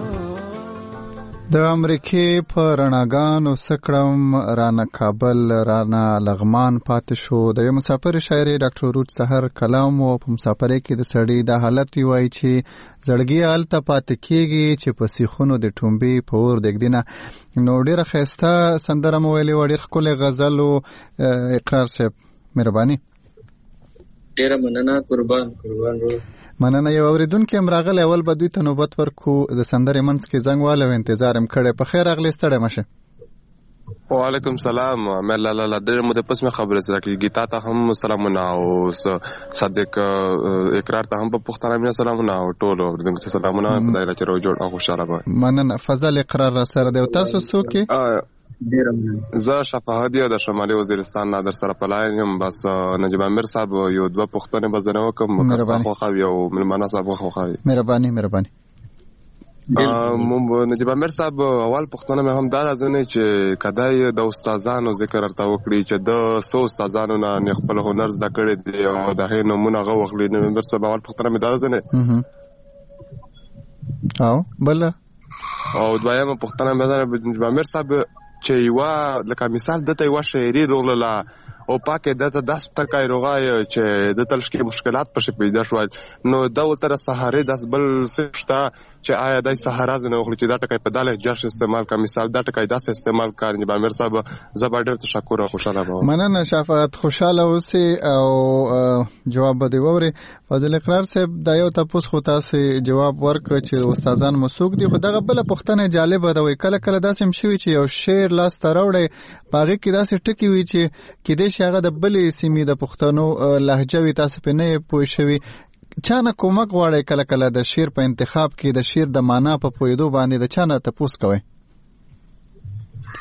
د امریکای په رڼاګانو سکړم رانا کابل رانا لغمان پاتې شو د یو مسافر شاعر ډاکټر روت سحر کلام او په مسافرۍ کې د سړی د حالت وی چې زړګي حالت پاتې کیږي چې په سیخونو د ټومبي په اور دګدینه نو ډیره خسته سندره مو ویلې وړي خپل غزل او اقرار صاحب مهرباني ډیره مننه قربان قربان رو مننه یو اوریدونکو امراغل اول به دوی ته نوبت ورکو د سندرې منځ کې زنګ واله انتظار هم کړي په خیر اغلی ستړی مشه وعلیکم سلام مې لاله لا ډېر مو د پس مې خبره سره کې گیتا ته هم سلامونه او صدق اقرار ته هم په پښتنه مې سلامونه او ټول اوریدونکو ته سلامونه خدای راکړي رو جوړ او خوشاله به مننه فضل اقرار را سره دی تاسو څوک زه شفاهت یا د شمالي وزیرستان نه در سره پلاین هم بس نجیب امیر صاحب یو دوه پښتنه بزنه وکم مکسخو خو یو ملمانه صاحب خو خو مهرباني مهرباني نجیب امیر صاحب اول پښتنه مې هم دا راځنه چې کدای د استادانو ذکر ارته وکړي چې د سو استادانو نه خپل هنر زده کړي دي او د هینو مونږه غوښلي نو امیر صاحب اول پښتنه مې دا راځنه او بل او دویمه پښتنه مې دا نجیب امیر صاحب چې یو لکه مثال دته یو شاعري روغله او پاکه دته داس تکای روغای چې د تلشکي مشکلات پښې پیدا شول نو دا ولتر سهاره داس بل سپشتا چې آیا دای سهاره زنه وخت چې دا ټکای په داله جاش استعمال کا مثال دا ټکای داس استعمال کار نه امیر صاحب زبر ډېر تشکر او خوشاله وم مننه شفاعت خوشاله اوسې او جواب به دی وره فضل اقرار صاحب دا یو تاسو خو تاسو جواب ورکړ چې استادان مسوک دي خو دغه بل پښتنه جالب ده وای کله کله داسې شوی چې یو شعر لاس تراوړي باغې کې داسې ټکی وی چې کې دې شاغه د بلې سیمې د پښتنو لهجه وی تاسو په نه پوه شوي چانه کومک غواړي کله کله د شعر په انتخاب کې د شعر د معنا په پوهېدو باندې د چانه تاسو کوي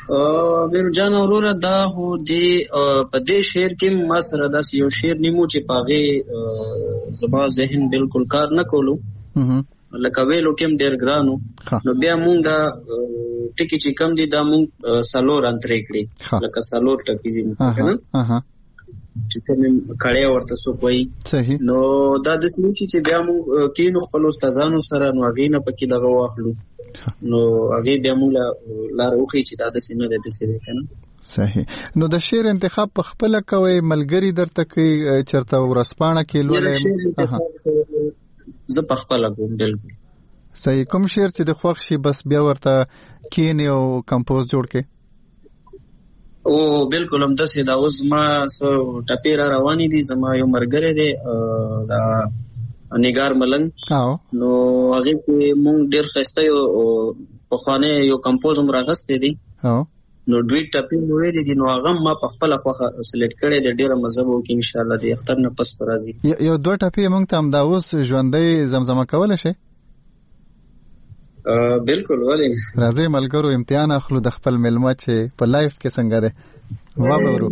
میر جان وروره دا هو دی په دې شعر کې ما سره داسې یو شعر نیمو چې په هغې زما ذهن بالکل کار نه کولو لکه ویلو کې هم ډېر ګرانو نو بیا مونږ دا ټکي چې کم دي دا مونږ څلور انترې کړي لکه څلور ټکي دي که نه چې کومې کړی ورته څوک وایي نو دا داسې نه شي چې بیا مونږ کینو خپلو استادانو سره نو هغې نه پکې دغه واخلو نو هغه بیا موږ لار وخی چې دا د سینې د تسری کنه صحیح نو د شعر انتخاب په خپل کوي ملګری درته کوي چرته ورسپانه کې لولې زه په خپل کوم بالکل صحیح کوم شعر چې د خوښ شي بس بیا ورته کینې او کمپوز جوړ کې او بالکل هم داسې دا اوس ما سو ټپې را روانې دي زما یو ملګری دی دا نگار ملنګ نو هغه کې مونږ ډېر ښایسته یو پخوانی یو کمپوز هم راغستی دی نو دوی ټپې مو ویلې دي نو هغه ما په خپله خوښه سلیکټ کړی دی ډېره مزه به وکړي انشاءالله د اختر نه پس به راځي یو دوه ټپې مونږ ته همدا اوس ژوندی زمزمه کولی شئ بالکل ولې راځئ ملګرو امتحان اخلو د خپل مېلمه چې په لایف کې څنګه دی وابورو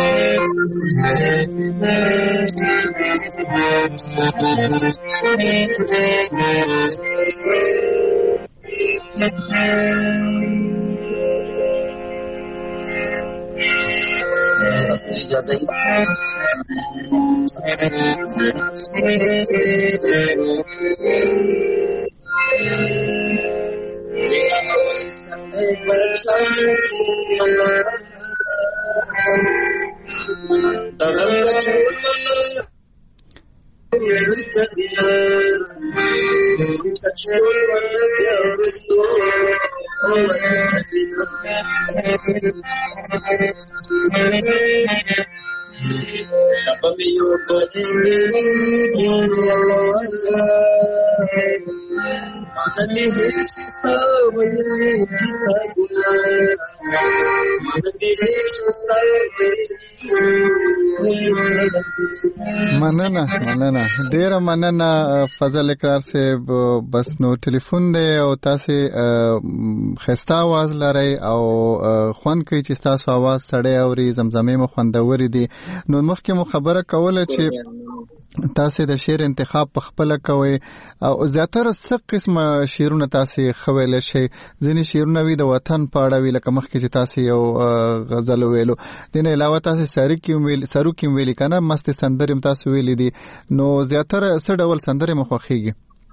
مننه مننه ډیره مننه فضل اقرار صاحب بس نو ټلیفون دی او تاسو خسته आवाज لري او خوان کوي چې تاسو आवाज سړی اوري زمزمه مو خوندوري دي نو مخکې مو خبره کوله چې تاسو د شعر انتخاب په خپل کوي او زیاتره څه قسمه شعرونه تاسو خویل شي ځینې شعرونه وي د وطن په اړه وی لکه مخکې چې تاسو یو غزل ویلو دنه علاوه تاسو ساری کې ویل سارو کې ویل کنه مست سندرم تاسو ویل دي نو زیاتره څه ډول سندره مخخيږي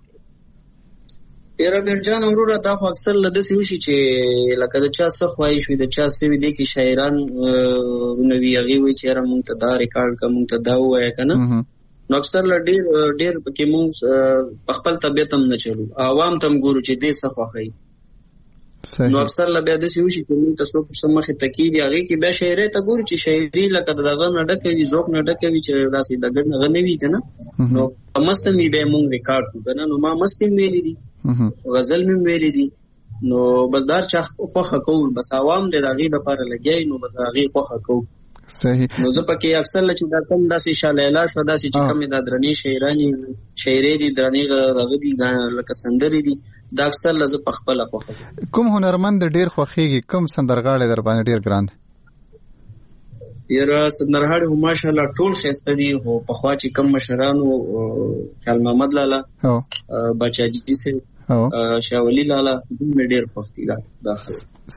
یاره برجان وروره دا خو اکثر لدسې وشي چې لکه د چا څه خواهش وي د چا څه وي دی کې شاعران نوي هغې وایي چې یاره مونږ ته دا ریکارډ که مونږ ته دا ووایه که نه نو اکثر له ډېر ډېر پکې مونږ په خپل طبیعت هم نه چلو عوام ته هم ګورو چې دې څه خوښوي نو اکثر له بیا داسې وشي چې مونږ ته څوک څه مخې ته کېږي هغې کې بیا شاعرۍ ته ګورو چې شاعري لکه د هغه نه ډکه وي ذوق نه ډکه وي چې داسې د ګډ هغه نه وي که نه نو په مست هم وي بیا مونږ ریکارډ کړو که نه نو ما مست هم ویلي دي غزل مې ویلي دي نو بس دار چا خوښه کوو بس عوام دی د هغې دپاره لګیا نو بس هغې خوښه کوو صحیح نو زه پکې اکثر چې دا کم داسې شالیلا شو داسې چې کمې دا درنې شاعرانې شاعرې دي درنې هغه دي لکه سندرې دي دا اکثر له زه په خپله خوښوم کوم هنرمند ډېر خوښېږي کوم سندرغاړی در باندې ډېر ګران دی یاره سندرغاړي خو ماشاءالله ټول ښایسته دي خو پخوا چې کم مشرانو خیال محمد لالا باچاجي صاحب شاه ولی لالا مې ډېر خوښ دي دا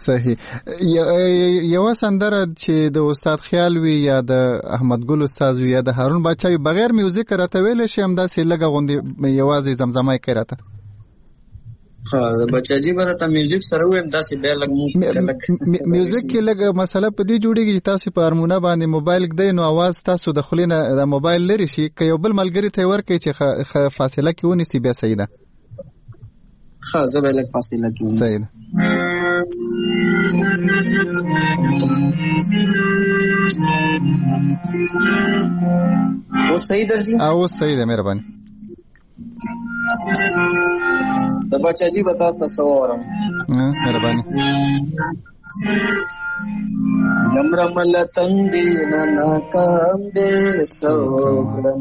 صحیح یو سندره چې د استاد خیال وي یا د احمد ګل استاد وي یا د هارون باچا وي بغیر میوزیک راته ویلی شي همداسې لږه غوندې یوازې زمزمه یې کوي راته ها د بچاجي به راته میوزیک سره ویم داسې بیا لږ مونږ میوزیک کې لږ مسله په دې جوړېږي چې تاسو په هارمونه باندې موبایل ږدئ نو اواز تاسو د خولې نه د موبایل لرې شي که یو بل ملګري ته یې ورکړئ چې فاصله کې ونیسي بیا صحیح ده ښه زه به لږ فاصله کې ونیسم صحیح ده اوس صحیح درځي اوس صحیح ده مهرباني د بچاجي به تاسو ته څه واورم مهرباني نمرمل تندې نه ناکام دې سوګرم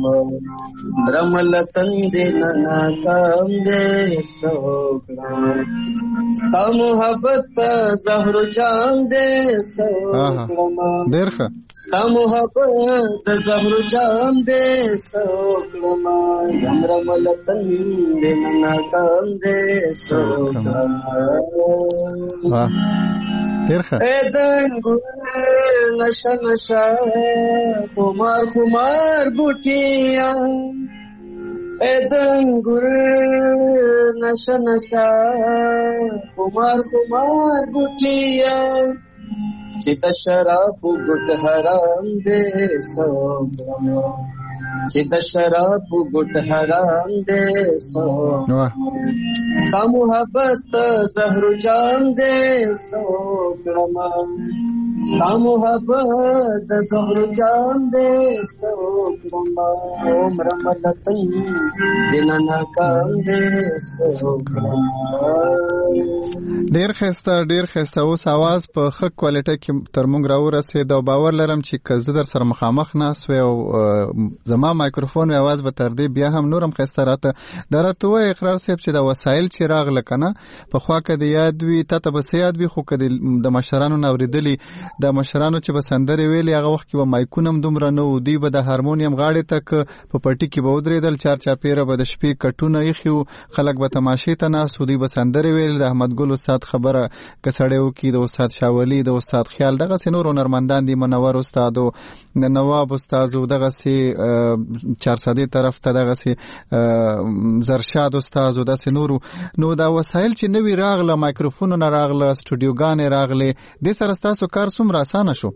درمل تندې نه ناکام دې سوګرم ستا محبت زهر جام دې سوکړما ډېر ښه ستا محبت زهر جام دې سوکړما یمره ملتن دې ناکام دې سوکړما ډېر ښه اے دنګور نشه نشه خمار خمار بوټیا اے دنګور نشه نشه خمار خمار بوټیا چې د شراب ګټ حرام دې سوګرما چې د شراب ګټ حرام دې سوګرما ستا محبت زهر جام دې سوګرما ستا محبت زهر جام دې سوګرما عمر ملتن دل ناکام دې سوګرما ډیر خسته ډیر خسته اوس आवाज په ښه کوالټي کې تر موږ راورسېد او باور لرم چې کله در سره مخامخ ناس و او زما مایکروفون او आवाज به تر دې بیا هم نورم خسته راته درته وای اقرار صاحب چې دا وسایل چې راغله کنه په خوا کې د یاد وی ته به سیاد وی خو کده د مشرانو نوریدلی د مشرانو چې بسندري ویلي هغه وخت کې و مایکونم دومره نو دی به د هارمونیم غاړې تک په پټي کې به ودرېدل چار چاپیره به د شپې کټونه یخو خلک به تماشې ته ناس ودی بسندري ویل د احمد ګل استاد خبره کسړیو کې د استاد شاولی د استاد خیال دغه سينور هنرمندان دي منور استاد او نواب استاد دغه سي چار ساده طرف ته دغه سي زرشاد استاد او د سينور نو دا وسایل چې نوی راغله مایکروفون نه راغله سټوډیوګان راغله د سره تاسو کار څومره اسانه شو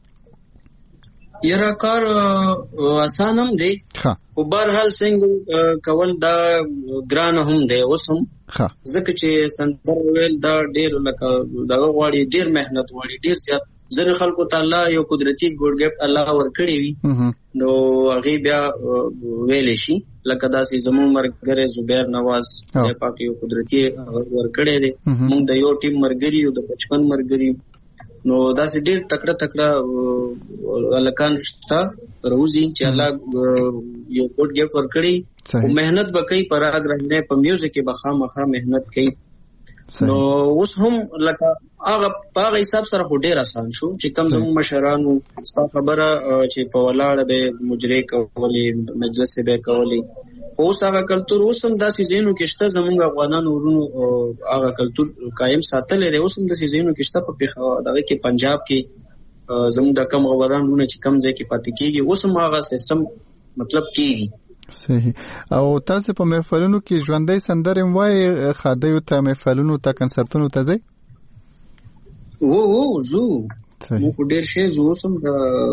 یره کار اسانم دی او بهرحال څنګه کول دا ګران هم دی اوسم ځکه چې سندر ویل دا ډیر لکه دا غواړي ډیر مهنت غواړي ډیر زیات ځنه خلکو تعالی یو قدرتي ګورګپ الله ورکړي وي نو هغه بیا ویل شي لکه داسې زموږ مرګره زبیر نواز د پاک یو قدرتي ورکړي دي موږ د یو ټیم مرګري او د بچپن مرګري نو دا سې ډېر تکړه تکړه الکان شتا روزي چې الله یو کوټ ګیف ورکړي او مهنت وکړي پراګ رهنه په میوزیک کې بخا مخه مهنت کوي نو اوس هم لکه هغه په حساب سره ډېر آسان شو چې کم زمو مشرانو ستا خبره چې په ولاړ به مجري کولې مجلس به کولې اوس هغه کلتور اوس هم داسې زینو کې شته زمونږ افغانانو ورونو هغه کلتور قائم ساتل لري اوس هم داسې زینو کې شته په دغه کې پنجاب کې زمونږ د کم غوړانونه چې کم ځای کې پاتې کیږي اوس هم هغه سیستم مطلب کیږي صحیح او تاسو په محفلونو کې ژوندۍ سندرې وای خادیو ته محفلونو ته کنسرتونو ته ځي وو وو زو مو ډیر شي زو سم د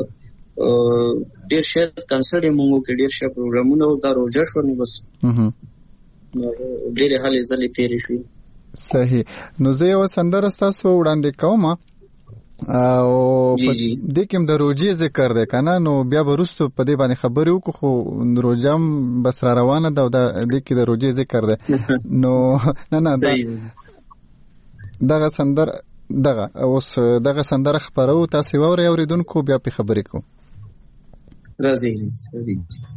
ډیر شي کنسرت مونږ کې ډیر شي پروګرامونه اوس دا روزه شو نو بس ډیر حالې زلي تیرې شو صحیح نو زه یو سندره تاسو وړاندې کوم او په دې کې د روزي ذکر ده کنه نو بیا ورستو په دې باندې خبرې وکړو خو روزم بس را روانه ده د دې کې د روزي ذکر ده نو نه نه دغه سندره دغه اوس دغه سندره خبرو تاسو ووري اوریدونکو بیا په خبرې کو راځي راځي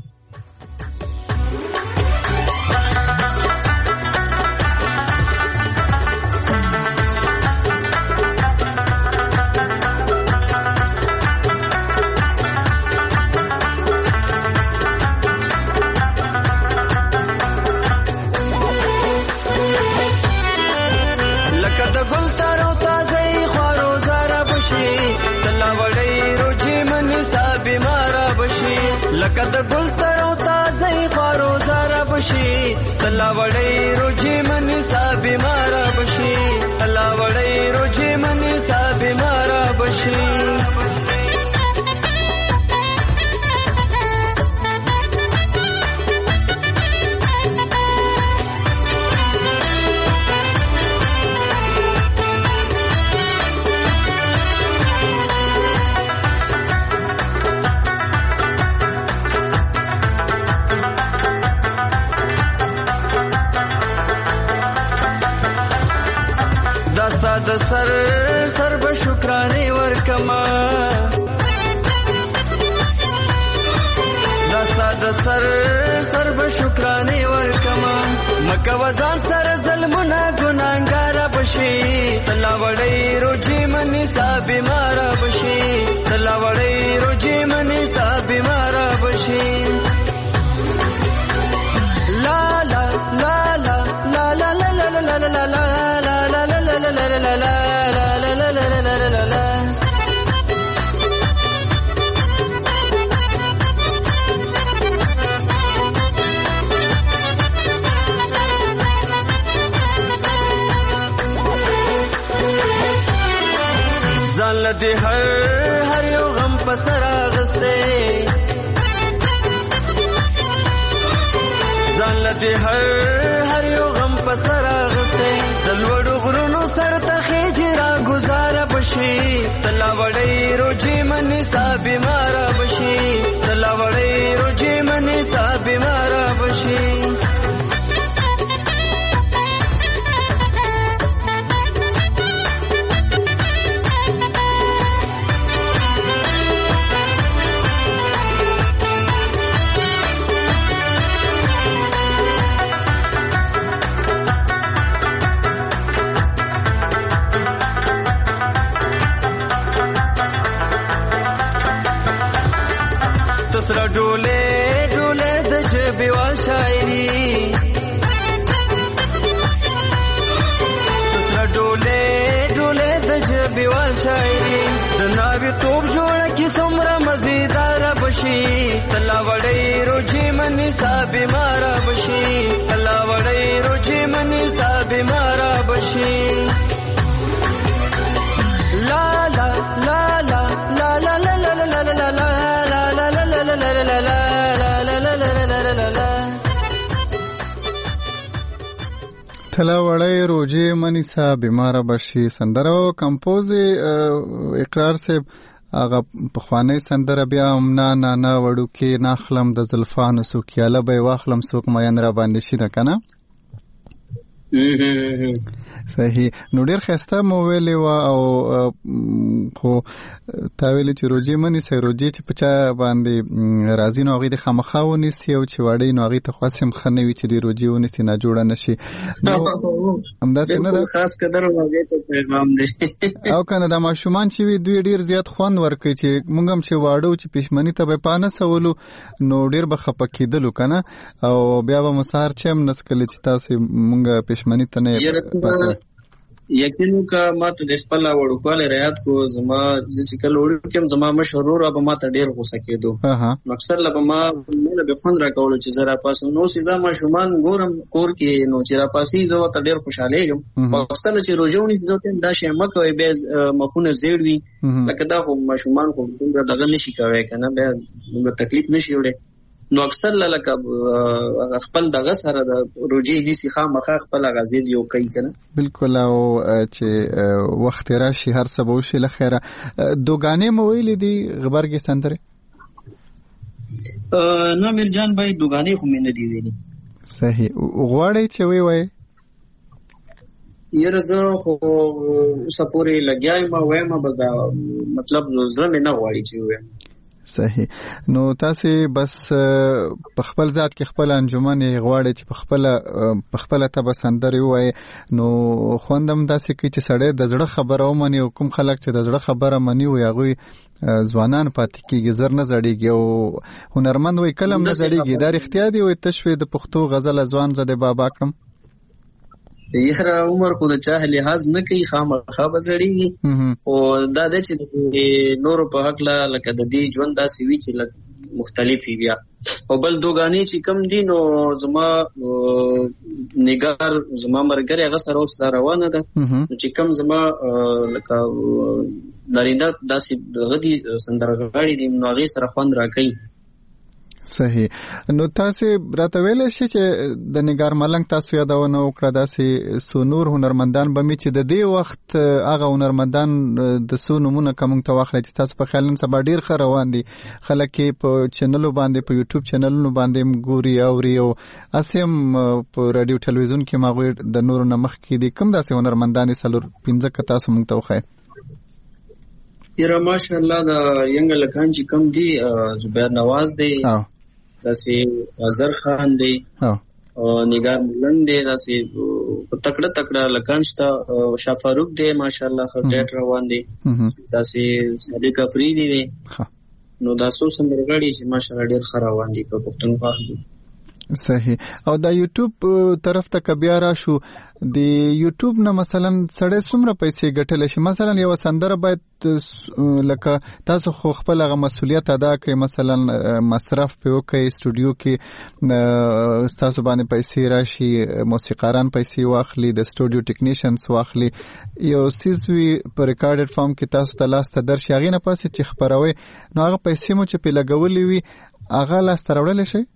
لکه د ګل تر او تازه خارو زرا بشي الله وړي روجي من صاحب مارا بشي الله وړي روجي من صاحب مارا بشي د سر سر به شکرانه ورکما دا ساده سر سر به شکرانه ورکما مکه وزان سره ظلمونه ګناګار بشي تلا وړي روجي منی سا بیمار بشي تلا وړي روجي منی سا بیمار بشي لا لا لا لا لا لا لا لا لا لا لا د هر هر یو غم پسر اغسته ځان لته هر هر یو غم پسر اغسته د لوړو غرونو سر ته خېجرا گزاره بشي تلا وړي روجي منی سا بیمار بشي تلا وړي روجي منی سا بیمار بشي تسرا ډوله ډوله د جبیوال شاعري تسرا ډوله ډوله د جبیوال شاعري د ناوی توپ جوړه کی څومره مزیدار بشي تلا وړي روجي منی سا بیمار بشي تلا وړي روجي منی سا بیمار بشي لا لا لا لا لا لا لا لا لا لا لا تلا وړی روجې منی سا بیماره بشي سندره او کمپوز اقرار صاحب هغه پخوانی سندره بیا هم نه نه نه وړو کې ناخلم د زلفانو سوکیاله به واخلم سوک مین را باندې شي ده کنه صحیح نو ډیر خسته مو ویلې و او خو تا ویلې چې روجي منی سه روجي چې پچا باندې راځي نو هغه د خامخاونی سی او چې وړي نو هغه ته خاصم خنوي چې دی روجي ونی سي نه جوړه نشي نو همدا څنګه خاص قدر واګې ته پیغام دی او کنه د ماشومان چې وی دوی ډیر زیات خوان ورکړي چې مونږ هم چې واړو چې پښمنی ته به پانه سوالو نو ډیر به خپکیدلو کنه او بیا به مسار چې هم نسکل چې تاسو مونږ پښمنی ته نه پاسه یقینو کا ماته د خپل وړوکواله ریاض کو زما چې کله وړو کوم زما مشهور او ماته ډیر غوسه کېدو اکثر لبه ما مله به خوند را کول چې زرا پاسو نو سي زما شومان ګورم کور کې نو چې را پاسي زه ته ډیر خوشاله یم پاکستان چې روزونی زه ته دا شی مکه به مخونه زیړوي لکه دا خو مشومان خو دومره دغه نشي کوي کنه به تکلیف نشي وړي نو اکثر لکه خپل دغه سره د روجي نسی خامخا خپل غزل یو کوي کنه بالکل او چې وخت راشي هر څه به وشي لخيره دوګانې مو ویلې دي غبرګي سندره نو مرجان بھائی دوګانې خو مې نه دی ویلي صحیح غواړي چې وی وای یره زه خو سپوري لګیایم ما وایم به مطلب زه مې نه غواړي چې وایم صحیح نو تاسو بس په خپل ذات کې خپل انجمن غواړي چې په خپل په خپل ته بسندري وای نو خوندم داسې کې چې سړی د زړه خبره ومني او کوم خلک چې د زړه خبره مني وي هغه ځوانان پاتې کېږي زر نه زړیږي او هنرمند وي کلم نه زړیږي دا اختیار دی او تشوي د پښتو غزل ځوان زده بابا کړم یره عمر خو د چا لحاظ نه کوي خامخا بزړیږي او دا د چې نور په حق لا لکه د دې ژوند داسې وی چې مختلفي بیا او بل دوګانی چې کم دي نو زما نگار زما مرګره هغه سره اوس روانه ده چې کم زما لکه درینده داسې غدي سندرغاړي دي نو هغه سره خوند راکړي صحیح نو تاسو راته ویل شي چې د نگار ملنګ تاسو یادونه وکړه داسې سونور هنرمندان به می چې د دې وخت هغه هنرمندان د سونمونه کوم ته واخلي چې تاسو په خیال سبا ډیر خ روان دي خلک په چینلو باندې په یوټیوب چینلونو باندې ګوري او ریو اسیم په رادیو ټلویزیون کې ماغوي د نور نمخ کې دي کوم داسې هنرمندان سلور پنځه ک تاسو مونږ ته وخی یره ماشاءالله د ینګ لکان چې کم دي زبیر نواز دی داسې اظهر خان دی نگار ملنګ دی داسې تکړه تکړه لکان شته شاه فاروق دی ماشاءالله ډېر روان دی داسې صادق افریدي دی نو دا څو سندرغاړي چې ماشاءالله ډېر ښه روان دي په پښتونخوا کې. صحیح. او دا یوټیوب طرف ته بیا راشو د یوټیوب نه مثلا سړی څومره پیسې ګټلی شي؟ مثلا یو سندره باید لکه تاسو خو خپل هغه مسؤلیت ادا کړئ، مثلا مصرف پې وکړئ، سټوډیو کې ستاسو باندې پیسې راشي، موسیقاران پیسې واخلي، د سټوډیو ټیکنیشنز واخلي، یو څیز وي په ریکارډډ فارم کې تاسو ته لاس ته درشي، هغې نه پاسې چې خپروئ نو هغه پیسې مو چې پې لګولې وي هغه لاس ته راوړلی شئ؟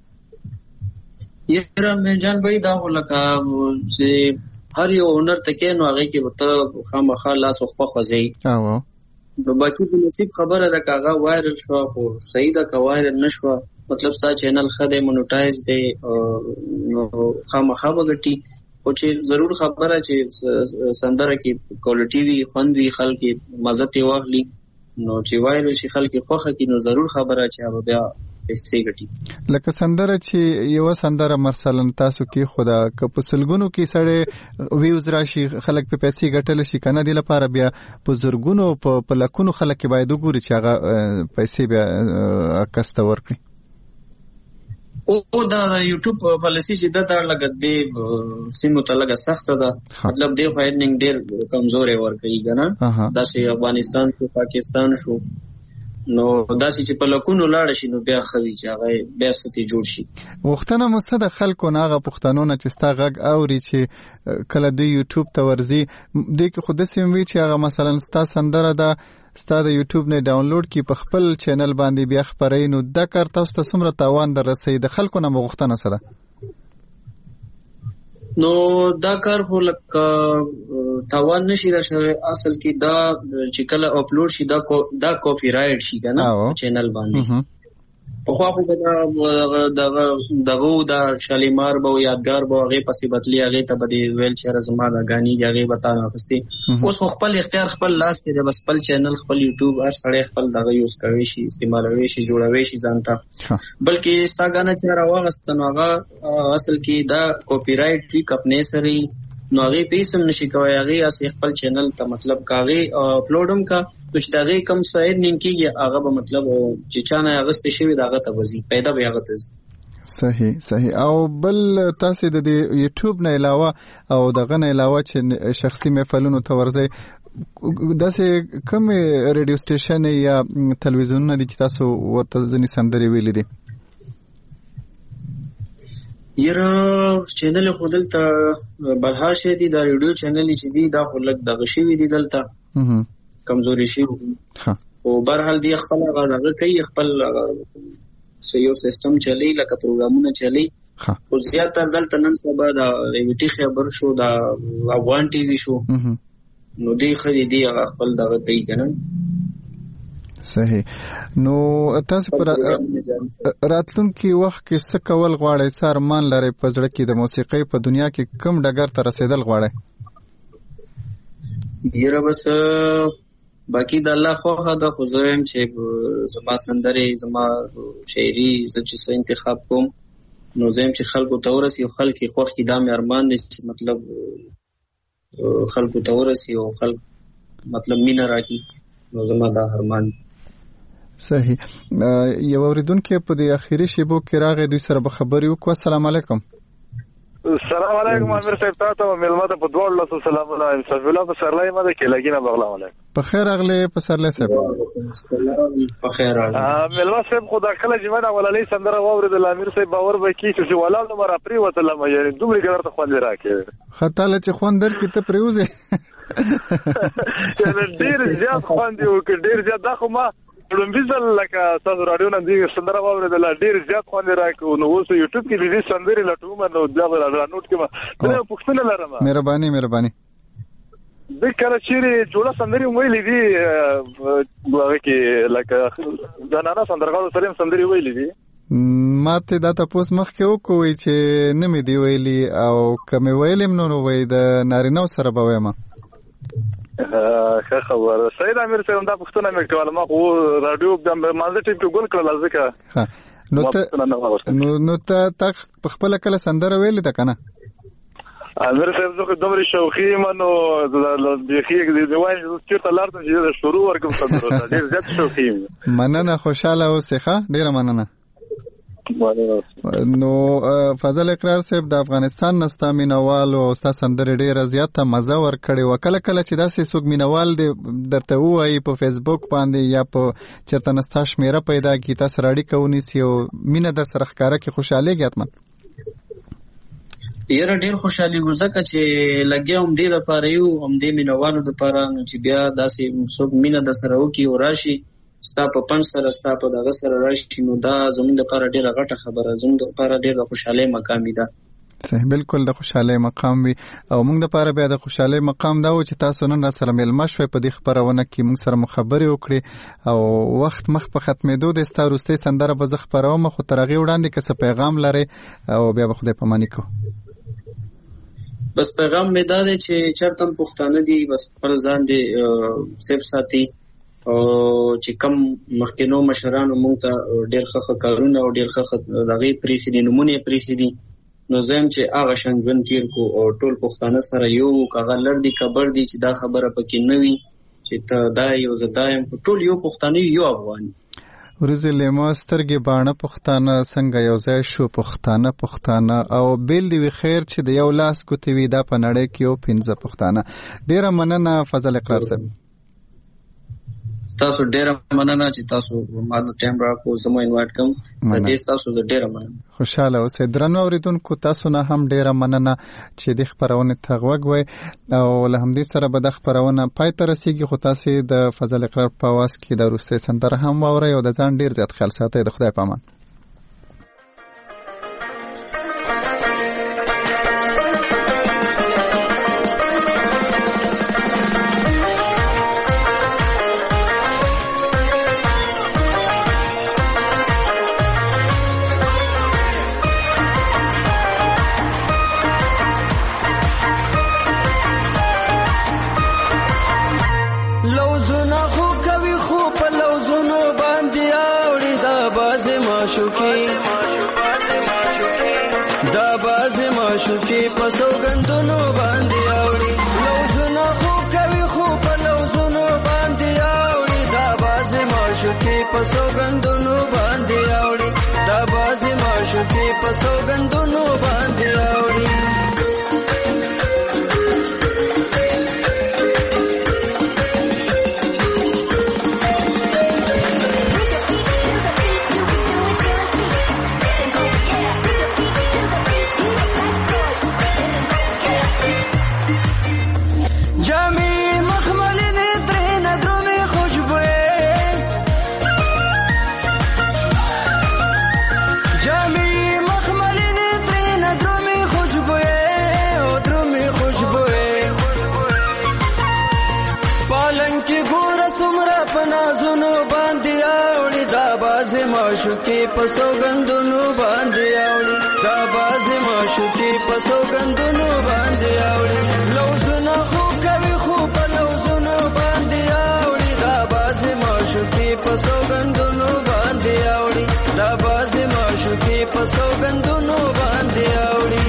یره مې جان بھائی دا ولکه چې هر یو هنر تکې نو هغه کې وته خامخا لاس خو خوځي. او نو باقي د نصیب خبره ده کاغه وایرل شو خو صحیح ده کا وایرل نشو مطلب ستا چینل خده مونټایز دی نو خامخا وګټي او چې ضرور خبره چې سندره کې کوالټي وي خوند وي خلک مزه ته واخلي نو چې وایرل شي خلک خوخه کې نو ضرور خبره چې بیا پیسې ګټي. لکه سندره چې یو سندره مثلا تاسو کې خدا که په سلګونو کې سړی ویوز راشي خلک په پیسې ګټل شي کنه دی لپاره بیا په زرګونو په لکونو خلک باید وګوري چې هغه پیسې بیا کسته ورکړي. او دا یوټیوب پالیسی چې دا لګد دی سیمو ته لګه سخت ده مطلب دی فایرنګ ډیر کمزورې ورکړي کنه دا چې افغانستان کې پاکستان شو نو داسې چې په لکونو لاړ شي نو بیا خوي چې هغه بیا ستې جوړ شي. وختونه مصد خلکو نه هغه پښتنو نه چې ستا غږ اوري چې کله دوی یوټیوب ته ورځي دوی کې خود سیم وی چې هغه مثلا ستا سندره ده ستا د یوټیوب نه ډاونلوډ کی په خپل چینل باندې بیا خبرې نو دا کار تاسو ته څومره تاوان در رسي د خلکو نه مغختنه سره؟ نو دا کار خو لکه تاوان نشي راشه اصل کې دا چې کله اپلوډ شي دا کو دا کاپی رائټ شي کنه چینل باندې په خو خو دا دغه دغه دا شالیمار به یادګار به هغه پسې بدلی هغه ته بده ویل چې زما دا غاني هغه بتاو اخستي اوس خپل اختیار خپل لاس کې بس خپل چینل خپل یوټیوب هر سړی خپل دغه یوز کوي شي استعمالوي شي جوړوي شي ځانته بلکې ستا غانه چې راوغستنو هغه اصل کې دا کاپی رائټ وی کپنه سری نو هغه پیسم نشي کوي هغه اس خپل چینل ته مطلب کاغي اپلوډم کا چې دغه کم سایر نینکیږي هغه به مطلب چې چانه اغست شي دغه ته وزي پیدا به هغه ته. صحیح صحیح. او بل تاسو د یوټیوب نه علاوه او دغه نه علاوه چې شخصي محفلونو ته ورځي داسې کوم ریډیو سټیشن یا تلویزیون نه دي چې تاسو ورته ځنی سندري ویلې دي؟ یره چینل خودل ته بلهاشه دي دا ریډیو چینل چې دي دا خلک دغه شي دي دلته کمزوري شي او بهرحال دی خپل غاغه کوي خپل سيو سیستم چلی لکه پروګرامونه چلی او زیاتره دلته نن سبا دا ریوټي خبر شو دا افغان ټي وي شو نو دی خدي دی خپل دغه کوي کنه. صحیح. نو تاسو پر راتلونکي وخت کې څه کول غواړئ؟ سر مان لري په ځړ کې د موسیقۍ په دنیا کې کوم ډګر ته رسیدل غواړئ؟ یره بس باقی د الله خوخه د خزویم چې زما سندري زما شاعري زه چې انتخاب کوم نو زم چې خلکو تورسي او خلک خوخ کی دام ارمان دي چې مطلب خلکو تورسي او خلک مطلب مینا راکې نو زما دا ارمان. صحیح. یو اوریدونکو په د اخیری شیبو کې راغی دوی سره به خبرې وکړو. السلام علیکم. السلام علیکم امیر صاحب تاسو ملمه ته په دوه لاسو سلام علیکم صاحب الله په سرلای مده کې لګینه بغلا علیکم په خیر اغله په سرلای صاحب په خیر اغله ملمه صاحب خدا کله چې مده ولالي سندره واورید امیر صاحب باور وکي چې ولال نو را پری وته لمه یعنی دومره ګر ته خوند راکې خطاله چې خوندر کې ته پریوزه ډیر زیات خوند یو کې ډیر زیات دا خو ما لومبیزل لکه تاسو رادیو نه دی سندره واورېدل ډیر زیات خوند راکو نو اوس یوټیوب کې د دې سندري لټوم نو دا را نوٹ کې ما ته پوښتنه لرم. مهرباني مهرباني. د کله چې جوړه سندري ویلې دي هغه کې لکه زنانه سندرغاړو سره سندري ویلې دي ماته دا تاسو مخ کې وکوي چې نه مې دی ویلي او کوم ویلم نو وای د نارینه سره به وایم. ښه خبره سید امیر صاحب دا پښتون مې کول ما خو رادیو د مازه ټیپ ګول کړل ځکه نو ته نو ته تا خپل کله سندره ویلې ده کنه امیر صاحب زه دومره شوقي منو د بيخي د وایي چې ته لارته چې شروع ورکوم سندره ډېر زیات شوقي مننه خوشاله اوسې ښه ډېره مننه نو فضل اقرار صاحب د افغانستان نستا مینوال او ستا سندره ډیره زیاته مزه ور کړي وکړه کله چې داسې څوک مینوال دی درته وایي په فیسبوک باندې یا په چرته نستا شمیره پیدا کی تاسو راډي کوونی سی او مینه در سره ښکارا کې خوشاله کېاتمه یره ډیر خوشحالي وزکه چې لګیاوم دې لپاره یو هم دې مینوالو لپاره چې بیا داسې څوک مینه د سره وکي او راشي ستا په پنځ سره ستا په دغه سره راشي نو دا زموږ لپاره ډیره غټه خبره زموږ لپاره ډیره خوشحالي مقام دی صحیح بالکل د خوشحالي مقام وي او موږ لپاره بیا د خوشحالي مقام دا و چې تاسو نن سره ملما شوي په دې خبرونه کې موږ سره مخابره وکړي او وخت مخ په ختمېدو د ستاروستي سندره به زه خبروم خو ترغي وړاندې که څه پیغام لري او بیا به خدای پاماني کو بس پیغام مې دا دی چې چرته پښتانه دي بس خپل ځان دي سیف ساتي او چې کم مخکینو مشرانو مونږ ته ډېر ښه کارونه او ډېر ښه دغه پریخي دي نمونه پریخي دي نو زم چې هغه شان ژوند تیر کو او ټول پښتانه سره یو کاغه لړ دي کبر دي چې دا خبره پکې نه وي چې ته دا یو زدایم ټول یو پښتانه یو افغان ورزه لیما سترګې باڼه پښتانه څنګه یو ځای شو پښتانه پښتانه او بیل دی خیر چې د یو لاس کوتي وي دا په نړۍ کې یو پنځه پښتانه ډیره مننه فضل اقرار صاحب تاسو ډیره مننه چې تاسو ما د ټایم راکو زمو انوایټ کوم د دې تاسو ډیره مننه خوشاله اوسئ درنو اوریدونکو تاسو نه هم ډیره مننه چې د خبرونه ته غوږوي او له همدې سره به د خبرونه پای ته رسیږي خو تاسو د فضل اقرار په واس کې د روسي سندره هم واورئ او د ځان ډیر زیات خیال ساتئ د خدای په امان شوکي پسو غندونو باندې اوري لوزونه خو کوي خو په لوزونو باندې اوري دا باز ما شوکي پسو غندونو باندې اوري دا باز ما شوکي پسو غندونو باندې اوري شوکي پسو غندونو باندې اوري دا باز ما شوکي پسو غندونو باندې اوري لوزونه خو کوي خو په لوزونو باندې اوري دا باز ما شوکي پسو غندونو باندې اوري دا باز ما شوکي پسو غندونو باندې اوري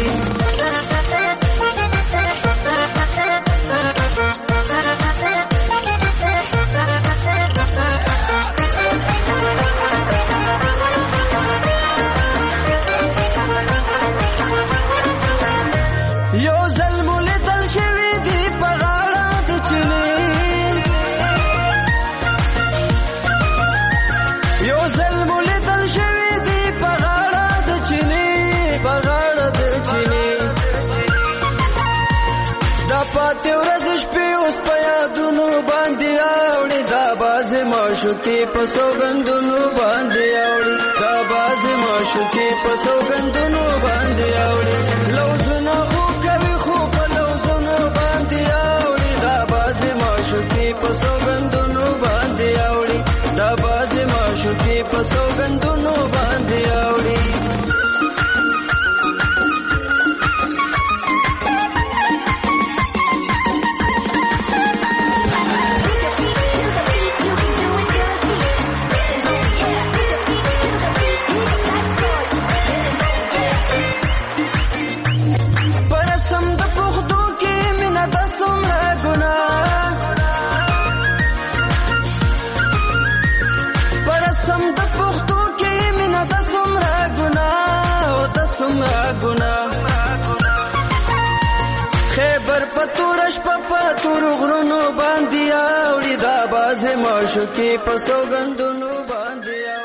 شوکي پسو غندونو باندې اوري دا باز ما شوکي پسو غندونو باندې اوري لوزونه خو کوي خو په لوزونو باندې اوري دا باز ما شوکي پسو غندونو باندې اوري دا باز ما شوکي پسو غندونو باندې اوري پتورش په پتور غرونو باندې اوړي دا باز معشوقې په سوګندونو باندې